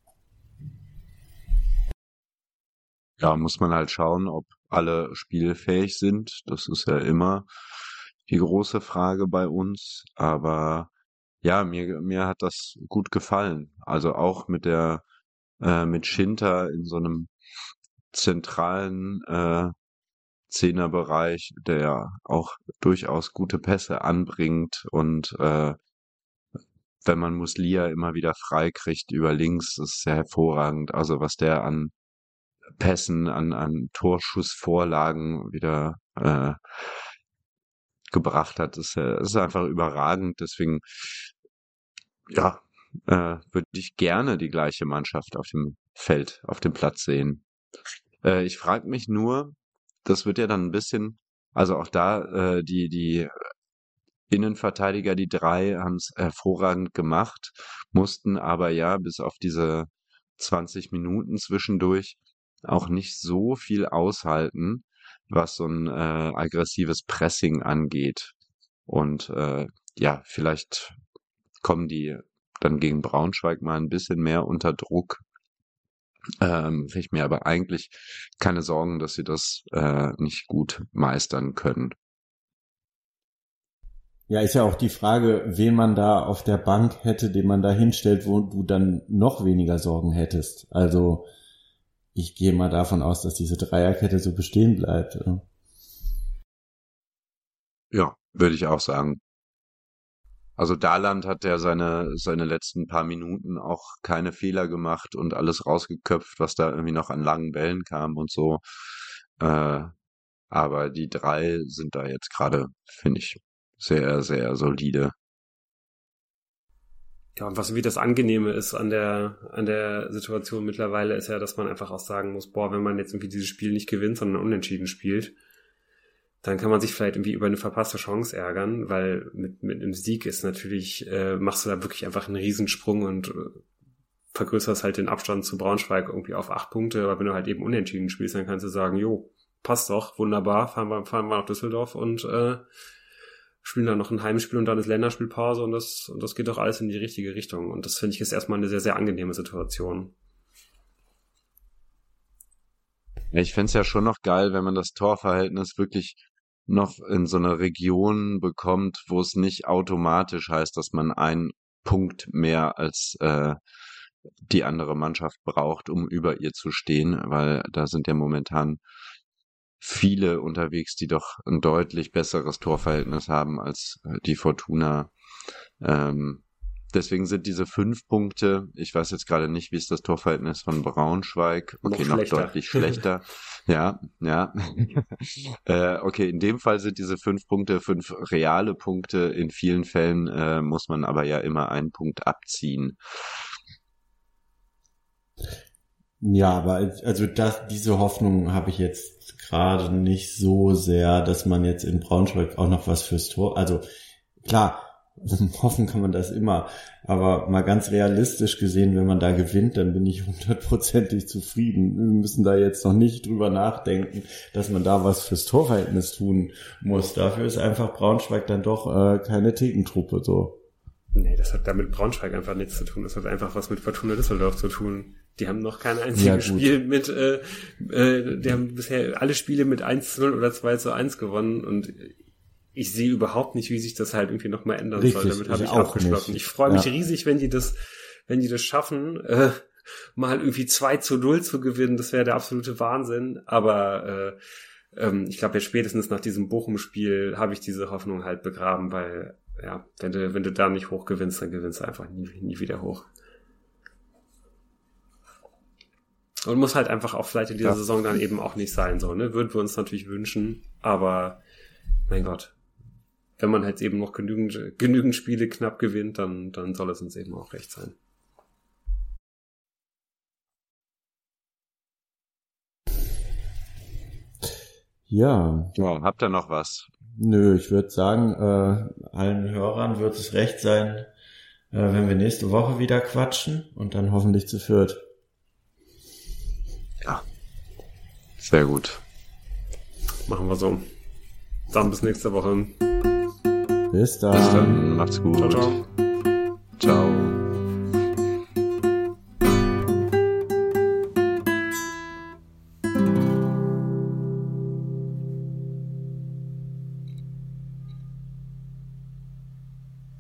Ja, muss man halt schauen, ob alle spielfähig sind. Das ist ja immer die große Frage bei uns. Aber ja, mir, mir hat das gut gefallen. Also auch mit der, äh, mit Schinter in so einem zentralen, äh, Zehnerbereich, der auch durchaus gute Pässe anbringt und, äh, wenn man Muslia immer wieder frei kriegt über links, ist sehr hervorragend. Also was der an Pässen, an, an Torschussvorlagen wieder äh, gebracht hat, ist, äh, ist einfach überragend. Deswegen, ja, äh, würde ich gerne die gleiche Mannschaft auf dem Feld, auf dem Platz sehen. Äh, ich frage mich nur, das wird ja dann ein bisschen, also auch da, äh, die, die Innenverteidiger, die drei, haben es hervorragend gemacht, mussten aber ja bis auf diese zwanzig Minuten zwischendurch auch nicht so viel aushalten, was so ein äh, aggressives Pressing angeht. Und äh, ja, vielleicht kommen die dann gegen Braunschweig mal ein bisschen mehr unter Druck. Ähm, ich mir aber eigentlich keine Sorgen, dass sie das äh, nicht gut meistern können. Ja, ist ja auch die Frage, wen man da auf der Bank hätte, den man da hinstellt, wo du dann noch weniger Sorgen hättest. Also ich gehe mal davon aus, dass diese Dreierkette so bestehen bleibt. Ja, würde ich auch sagen. Also Dahland hat ja seine, seine letzten paar Minuten auch keine Fehler gemacht und alles rausgeköpft, was da irgendwie noch an langen Bällen kam und so. Äh, aber die drei sind da jetzt gerade, finde ich, sehr, sehr solide. Ja, und was wie das Angenehme ist an der, an der Situation mittlerweile, ist ja, dass man einfach auch sagen muss, boah, wenn man jetzt irgendwie dieses Spiel nicht gewinnt, sondern unentschieden spielt, dann kann man sich vielleicht irgendwie über eine verpasste Chance ärgern, weil mit, mit einem Sieg ist natürlich, äh, machst du da wirklich einfach einen Riesensprung und äh, vergrößerst halt den Abstand zu Braunschweig irgendwie auf acht Punkte, aber wenn du halt eben unentschieden spielst, dann kannst du sagen, jo, passt doch, wunderbar, fahren wir, fahren wir nach Düsseldorf und äh, spielen dann noch ein Heimspiel und dann ist Länderspielpause und das, und das geht doch alles in die richtige Richtung. Und das finde ich ist erstmal eine sehr, sehr angenehme Situation. Ja, ich fände es ja schon noch geil, wenn man das Torverhältnis wirklich noch in so eine Region bekommt, wo es nicht automatisch heißt, dass man einen Punkt mehr als äh, die andere Mannschaft braucht, um über ihr zu stehen, weil da sind ja momentan viele unterwegs, die doch ein deutlich besseres Torverhältnis haben als die Fortuna. Ähm, deswegen sind diese fünf Punkte, ich weiß jetzt gerade nicht, wie ist das Torverhältnis von Braunschweig, okay, noch, noch deutlich schlechter. Ja, ja. äh, okay, in dem Fall sind diese fünf Punkte fünf reale Punkte. In vielen Fällen äh, muss man aber ja immer einen Punkt abziehen. Ja, aber also das, diese Hoffnung habe ich jetzt gerade nicht so sehr, dass man jetzt in Braunschweig auch noch was fürs Tor, also klar, hoffen kann man das immer, aber mal ganz realistisch gesehen, wenn man da gewinnt, dann bin ich hundertprozentig zufrieden. Wir müssen da jetzt noch nicht drüber nachdenken, dass man da was fürs Torverhältnis tun muss. Dafür ist einfach Braunschweig dann doch äh, keine Thekentruppe so. Nee, das hat damit Braunschweig einfach nichts zu tun. Das hat einfach was mit Fortuna Düsseldorf zu tun. Die haben noch kein einziges ja, Spiel mit, äh, äh, die haben bisher alle Spiele mit eins zu null oder zwei zu eins gewonnen und ich sehe überhaupt nicht, wie sich das halt irgendwie nochmal ändern Richtig, soll. Damit habe ich auch abgeschlossen. nicht. Ich freue mich ja. riesig, wenn die das, wenn die das schaffen, äh, mal irgendwie zwei zu null zu gewinnen. Das wäre der absolute Wahnsinn. Aber äh, ähm, ich glaube, ja spätestens nach diesem Bochum-Spiel habe ich diese Hoffnung halt begraben, weil ja, wenn du, wenn du da nicht hoch gewinnst, dann gewinnst du einfach nie, nie wieder hoch. Und muss halt einfach auch vielleicht in dieser ja. Saison dann eben auch nicht sein, so, ne? Würden wir uns natürlich wünschen, aber mein Gott, wenn man halt eben noch genügend, genügend Spiele knapp gewinnt, dann, dann soll es uns eben auch recht sein. Ja. Ja, habt ihr noch was? Nö, ich würde sagen, äh, allen Hörern wird es recht sein, äh, wenn wir nächste Woche wieder quatschen und dann hoffentlich zu viert. Ja, sehr gut. Machen wir so. Dann bis nächste Woche. Bis dann. Bis dann, macht's gut. Ciao, ciao.